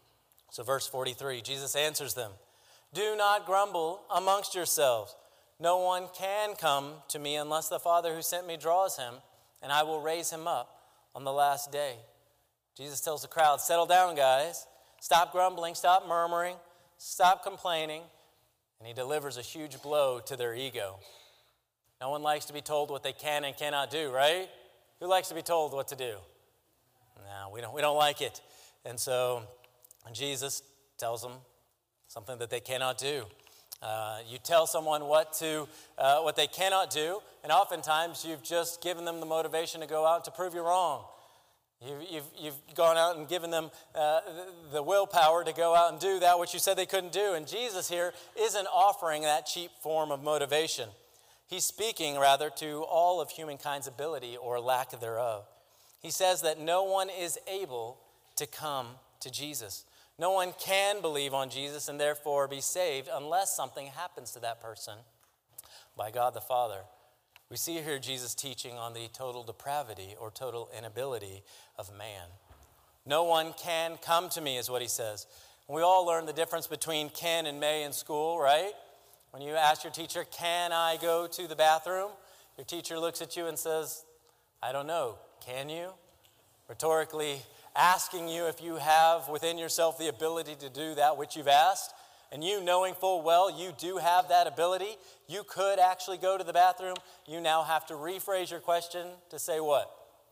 Speaker 4: So verse forty-three, Jesus answers them, "Do not grumble amongst yourselves. No one can come to me unless the Father who sent me draws him, and I will raise him up on the last day." Jesus tells the crowd, settle down, guys. Stop grumbling, stop murmuring, stop complaining. And he delivers a huge blow to their ego. No one likes to be told what they can and cannot do, right? Who likes to be told what to do? No, we don't, we don't like it. And so Jesus tells them something that they cannot do. Uh, you tell someone what to, uh, what they cannot do, and oftentimes you've just given them the motivation to go out to prove you wrong. You've, you've, you've gone out and given them uh, the, the willpower to go out and do that which you said they couldn't do. And Jesus here isn't offering that cheap form of motivation. He's speaking, rather, to all of humankind's ability or lack thereof. He says that no one is able to come to Jesus. No one can believe on Jesus and therefore be saved unless something happens to that person by God the Father. We see here Jesus teaching on the total depravity or total inability of man. No one can come to me is what he says. We all learn the difference between can and may in school, right? When you ask your teacher, can I go to the bathroom? Your teacher looks at you and says, I don't know, can you? Rhetorically asking you if you have within yourself the ability to do that which you've asked. And you knowing full well you do have that ability, you could actually go to the bathroom. You now have to rephrase your question to say what?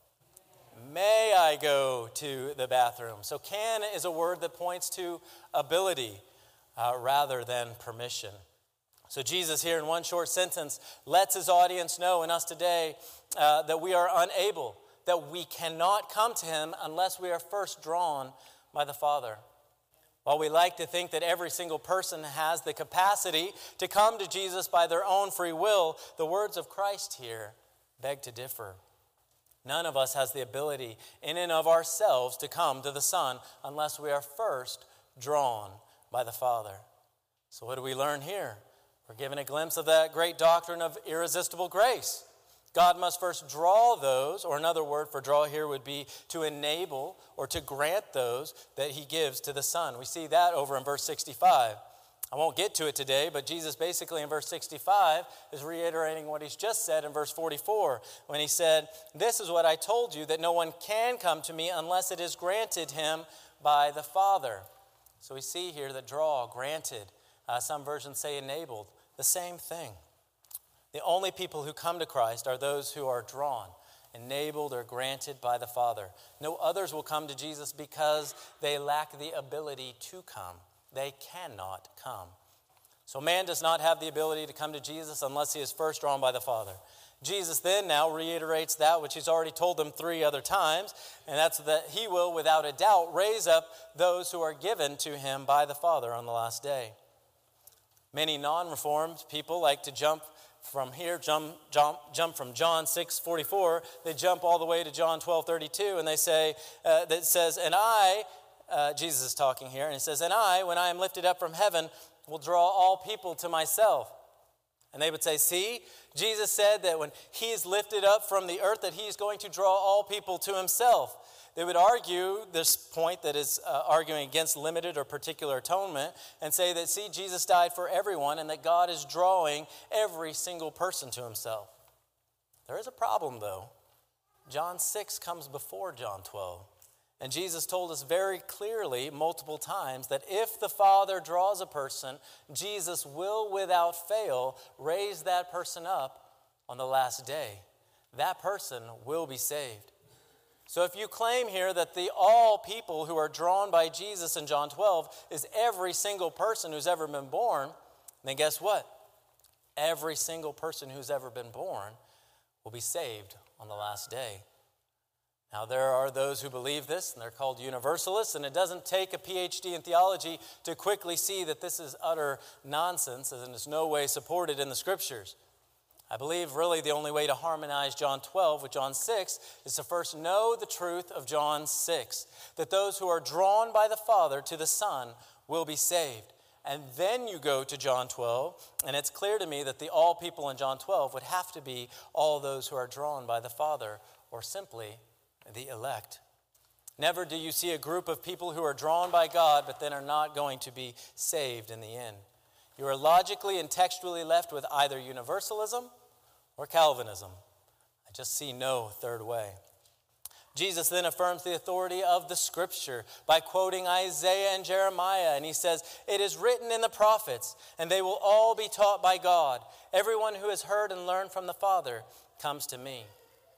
Speaker 4: May I go to the bathroom? So can is a word that points to ability uh, rather than permission. So Jesus here in one short sentence lets his audience know and us today uh, that we are unable, that we cannot come to him unless we are first drawn by the Father. While we like to think that every single person has the capacity to come to Jesus by their own free will, the words of Christ here beg to differ. None of us has the ability in and of ourselves to come to the Son unless we are first drawn by the Father. So what do we learn here? We're given a glimpse of that great doctrine of irresistible grace. God must first draw those, or another word for draw here would be to enable or to grant those that he gives to the Son. We see that over in verse sixty-five. I won't get to it today, but Jesus basically in verse sixty-five is reiterating what he's just said in verse forty-four when he said, "This is what I told you, that no one can come to me unless it is granted him by the Father." So we see here that draw, granted, uh, some versions say enabled, the same thing. The only people who come to Christ are those who are drawn, enabled, or granted by the Father. No others will come to Jesus because they lack the ability to come. They cannot come. So man does not have the ability to come to Jesus unless he is first drawn by the Father. Jesus then now reiterates that which he's already told them three other times, and that's that he will, without a doubt, raise up those who are given to him by the Father on the last day. Many non-reformed people like to jump from here, jump, jump, jump from John six forty-four, they jump all the way to John twelve thirty-two, and they say, uh, that says, and I, uh, Jesus is talking here, and he says, and I, when I am lifted up from heaven, will draw all people to myself. And they would say, see, Jesus said that when he is lifted up from the earth, that he is going to draw all people to himself. They would argue this point that is uh, arguing against limited or particular atonement and say that, see, Jesus died for everyone and that God is drawing every single person to himself. There is a problem, though. John six comes before John twelve. And Jesus told us very clearly multiple times that if the Father draws a person, Jesus will without fail raise that person up on the last day. That person will be saved. So if you claim here that the all people who are drawn by Jesus in John twelve is every single person who's ever been born, then guess what? Every single person who's ever been born will be saved on the last day. Now, there are those who believe this, and they're called universalists, and it doesn't take a P H D in theology to quickly see that this is utter nonsense and is no way supported in the Scriptures. I believe really the only way to harmonize John twelve with John six is to first know the truth of John six, that those who are drawn by the Father to the Son will be saved. And then you go to John twelve, and it's clear to me that the all people in John twelve would have to be all those who are drawn by the Father, or simply the elect. Never do you see a group of people who are drawn by God but then are not going to be saved in the end. You are logically and textually left with either universalism or Calvinism. I just see no third way. Jesus then affirms the authority of the Scripture by quoting Isaiah and Jeremiah, and he says, "It is written in the prophets, and they will all be taught by God. Everyone who has heard and learned from the Father comes to me."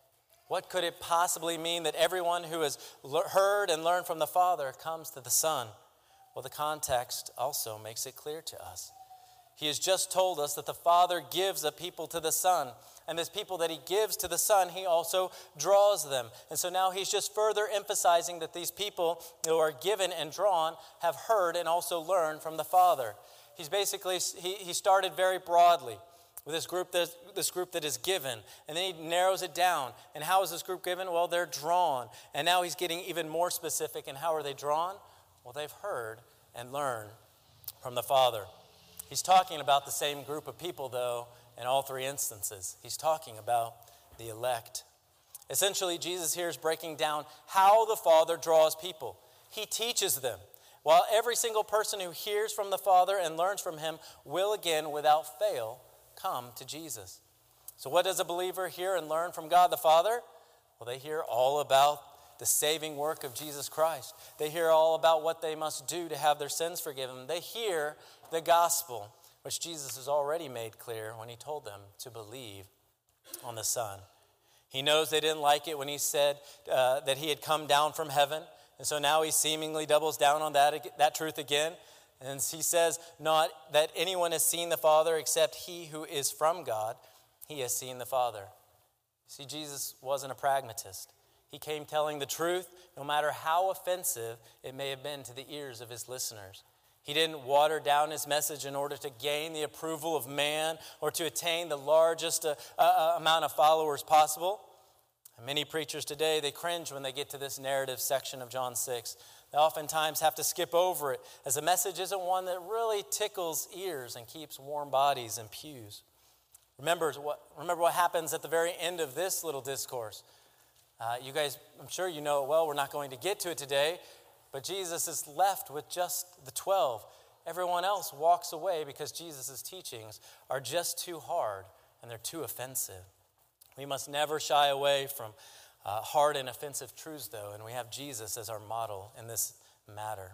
Speaker 4: What could it possibly mean that everyone who has heard and learned from the Father comes to the Son? Well, the context also makes it clear to us. He has just told us that the Father gives a people to the Son. And this people that he gives to the Son, he also draws them. And so now he's just further emphasizing that these people who are given and drawn have heard and also learned from the Father. He's basically, he, he started very broadly with this group, that, this group that is given. And then he narrows it down. And how is this group given? Well, they're drawn. And now he's getting even more specific. And how are they drawn? Well, they've heard and learned from the Father. He's talking about the same group of people, though, in all three instances. He's talking about the elect. Essentially, Jesus here is breaking down how the Father draws people. He teaches them, while every single person who hears from the Father and learns from him will again, without fail, come to Jesus. So what does a believer hear and learn from God the Father? Well, they hear all about the saving work of Jesus Christ. They hear all about what they must do to have their sins forgiven. They hear the gospel, which Jesus has already made clear when he told them to believe on the Son. He knows they didn't like it when he said uh, that he had come down from heaven. And so now he seemingly doubles down on that, that truth again. And he says, not that anyone has seen the Father except he who is from God. He has seen the Father. See, Jesus wasn't a pragmatist. He came telling the truth, no matter how offensive it may have been to the ears of his listeners. He didn't water down his message in order to gain the approval of man or to attain the largest uh, uh, amount of followers possible. And many preachers today, they cringe when they get to this narrative section of John six. They oftentimes have to skip over it, as the message isn't one that really tickles ears and keeps warm bodies in pews. Remember what, remember what happens at the very end of this little discourse. Uh, you guys, I'm sure you know it well. We're not going to get to it today. But Jesus is left with just the twelve. Everyone else walks away because Jesus' teachings are just too hard and they're too offensive. We must never shy away from uh, hard and offensive truths, though, and we have Jesus as our model in this matter.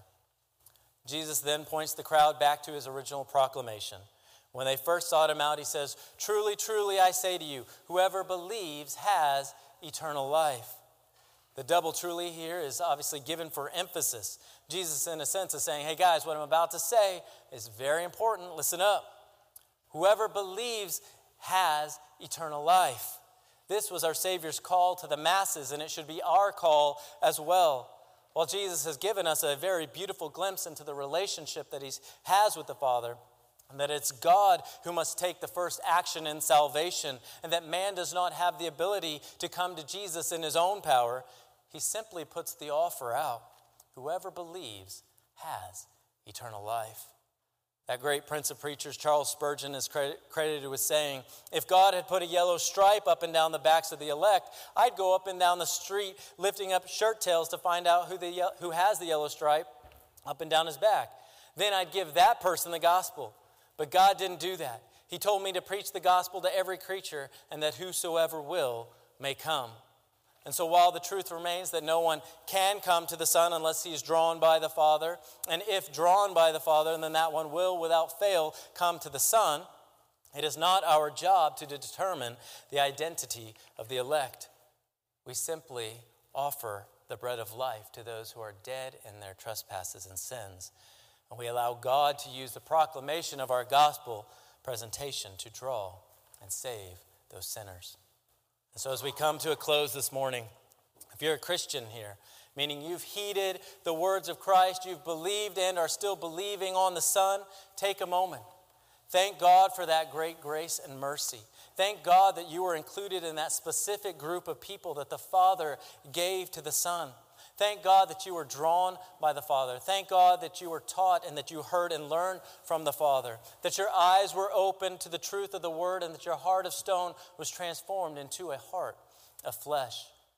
Speaker 4: Jesus then points the crowd back to his original proclamation. When they first sought him out, he says, "Truly, truly, I say to you, whoever believes has eternal life." The double truly here is obviously given for emphasis. Jesus, in a sense, is saying, hey guys, what I'm about to say is very important. Listen up. Whoever believes has eternal life. This was our Savior's call to the masses, and it should be our call as well. While Jesus has given us a very beautiful glimpse into the relationship that he has with the Father, and that it's God who must take the first action in salvation, and that man does not have the ability to come to Jesus in his own power, he simply puts the offer out. Whoever believes has eternal life. That great prince of preachers, Charles Spurgeon, is credited with saying, if God had put a yellow stripe up and down the backs of the elect, I'd go up and down the street lifting up shirt tails to find out who, the, who has the yellow stripe up and down his back. Then I'd give that person the gospel. But God didn't do that. He told me to preach the gospel to every creature and that whosoever will may come. And so while the truth remains that no one can come to the Son unless he is drawn by the Father, and if drawn by the Father, then that one will without fail come to the Son, it is not our job to determine the identity of the elect. We simply offer the bread of life to those who are dead in their trespasses and sins. And we allow God to use the proclamation of our gospel presentation to draw and save those sinners. And so as we come to a close this morning, if you're a Christian here, meaning you've heeded the words of Christ, you've believed and are still believing on the Son, take a moment. Thank God for that great grace and mercy. Thank God that you were included in that specific group of people that the Father gave to the Son. Thank God that you were drawn by the Father. Thank God that you were taught and that you heard and learned from the Father. That your eyes were open to the truth of the Word and that your heart of stone was transformed into a heart of flesh.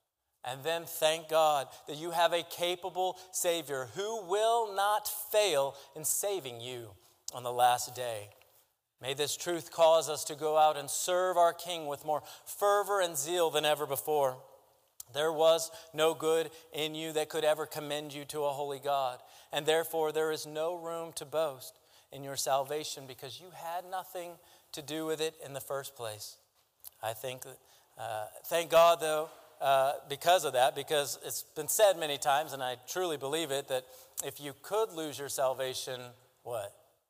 Speaker 4: And then thank God that you have a capable Savior who will not fail in saving you on the last day. May this truth cause us to go out and serve our King with more fervor and zeal than ever before. There was no good in you that could ever commend you to a holy God, and therefore there is no room to boast in your salvation because you had nothing to do with it in the first place. I think, uh, thank God though, uh, because of that, because it's been said many times, and I truly believe it, that if you could lose your salvation, what?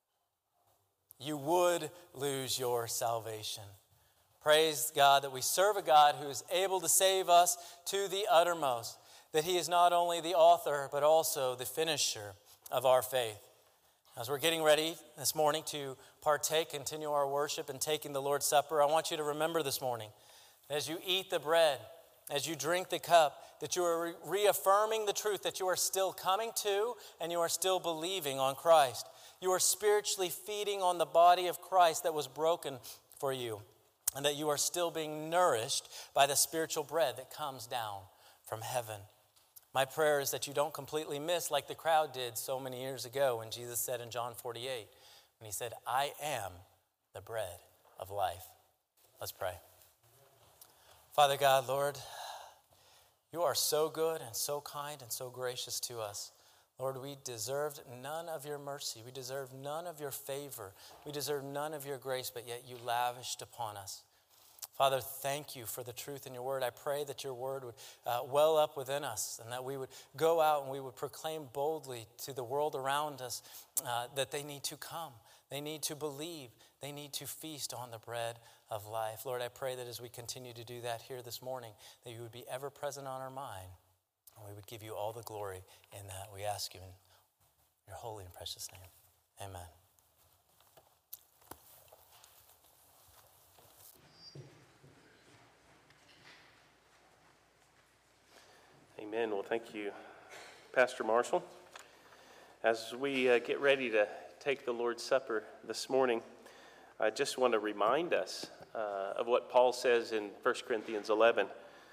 Speaker 4: You would lose your salvation. Praise God that we serve a God who is able to save us to the uttermost, that he is not only the author, but also the finisher of our faith. As we're getting ready this morning to partake, continue our worship and taking the Lord's Supper, I want you to remember this morning, as you eat the bread, as you drink the cup, that you are re- reaffirming the truth that you are still coming to and you are still believing on Christ. You are spiritually feeding on the body of Christ that was broken for you, and that you are still being nourished by the spiritual bread that comes down from heaven. My prayer is that you don't completely miss like the crowd did so many years ago when Jesus said in John forty-eight, when he said, I am the bread of life. Let's pray. Father God, Lord, you are so good and so kind and so gracious to us. Lord, we deserved none of your mercy. We deserve none of your favor. We deserve none of your grace, but yet you lavished upon us. Father, thank you for the truth in your word. I pray that your word would uh, well up within us and that we would go out and we would proclaim boldly to the world around us uh, that they need to come. They need to believe. They need to feast on the bread of life. Lord, I pray that as we continue to do that here this morning, that you would be ever present on our mind. And we would give you all the glory in that. We ask you in your holy and precious name. Amen.
Speaker 1: Amen. Well, thank you, Pastor Marshall. As we uh, get ready to take the Lord's Supper this morning, I just want to remind us uh, of what Paul says in First Corinthians eleven.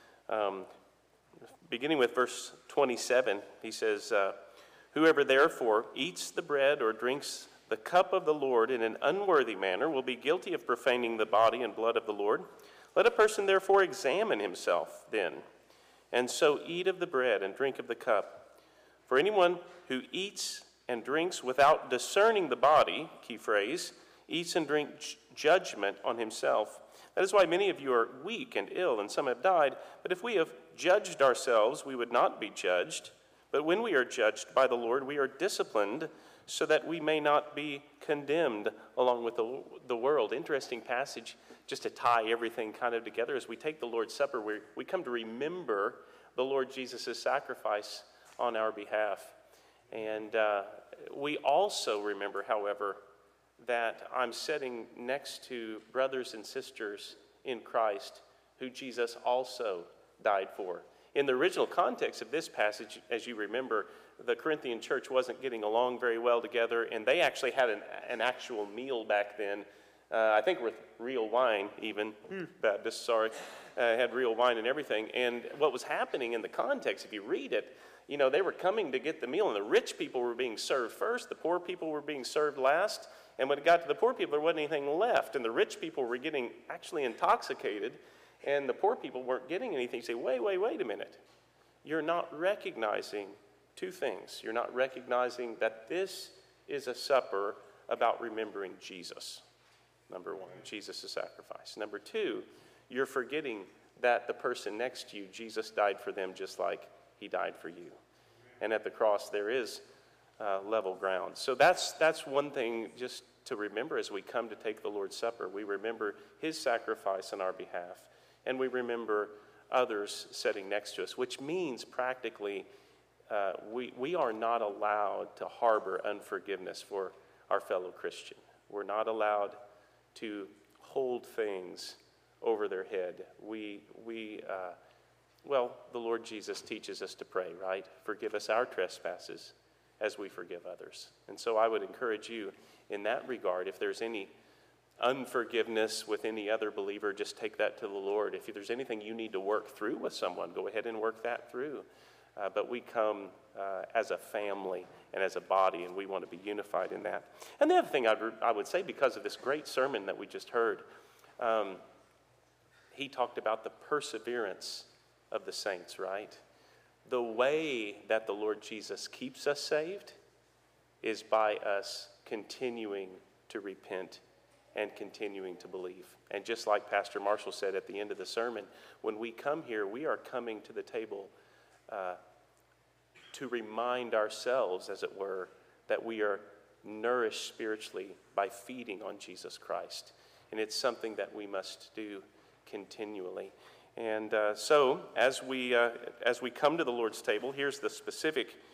Speaker 1: Um, beginning with verse twenty-seven, he says, uh, whoever therefore eats the bread or drinks the cup of the Lord in an unworthy manner will be guilty of profaning the body and blood of the Lord. Let a person therefore examine himself then, and so eat of the bread and drink of the cup. For anyone who eats and drinks without discerning the body, key phrase, eats and drinks judgment on himself. That is why many of you are weak and ill, and some have died. But if we have judged ourselves, we would not be judged. But when we are judged by the Lord, we are disciplined so that we may not be condemned along with the, the world. Interesting passage just to tie everything kind of together. As we take the Lord's Supper, we, we come to remember the Lord Jesus' sacrifice on our behalf. And uh, we also remember, however, that I'm sitting next to brothers and sisters in Christ who Jesus also died for. In the original context of this passage, as you remember, the Corinthian church wasn't getting along very well together, and they actually had an, an actual meal back then, uh, I think with real wine even, Baptist, sorry, uh, had real wine and everything. And what was happening in the context, if you read it, you know, they were coming to get the meal, and the rich people were being served first, the poor people were being served last, and when it got to the poor people, there wasn't anything left, and the rich people were getting actually intoxicated, and the poor people weren't getting anything. You say, wait, wait, wait a minute. You're not recognizing two things. You're not recognizing that this is a supper about remembering Jesus. Number one, Jesus' sacrifice. Number two, you're forgetting that the person next to you, Jesus died for them just like he died for you. And at the cross, there is uh, level ground. So that's that's one thing just to remember as we come to take the Lord's Supper. We remember his sacrifice on our behalf. And we remember others sitting next to us, which means practically uh, we, we are not allowed to harbor unforgiveness for our fellow Christian. We're not allowed to hold things over their head. We, we uh, well, the Lord Jesus teaches us to pray, right? Forgive us our trespasses as we forgive others. And so I would encourage you in that regard, if there's any unforgiveness with any other believer, just take that to the Lord. If there's anything you need to work through with someone, go ahead and work that through. Uh, but we come uh, as a family and as a body, and we want to be unified in that. And the other thing I'd, I would say, because of this great sermon that we just heard, um, he talked about the perseverance of the saints, right? The way that the Lord Jesus keeps us saved is by us continuing to repent and continuing to believe. And just like Pastor Marshall said at the end of the sermon, when we come here, we are coming to the table uh, to remind ourselves, as it were, that we are nourished spiritually by feeding on Jesus Christ. And it's something that we must do continually. And uh, so, as we uh, as we come to the Lord's table, here's the specific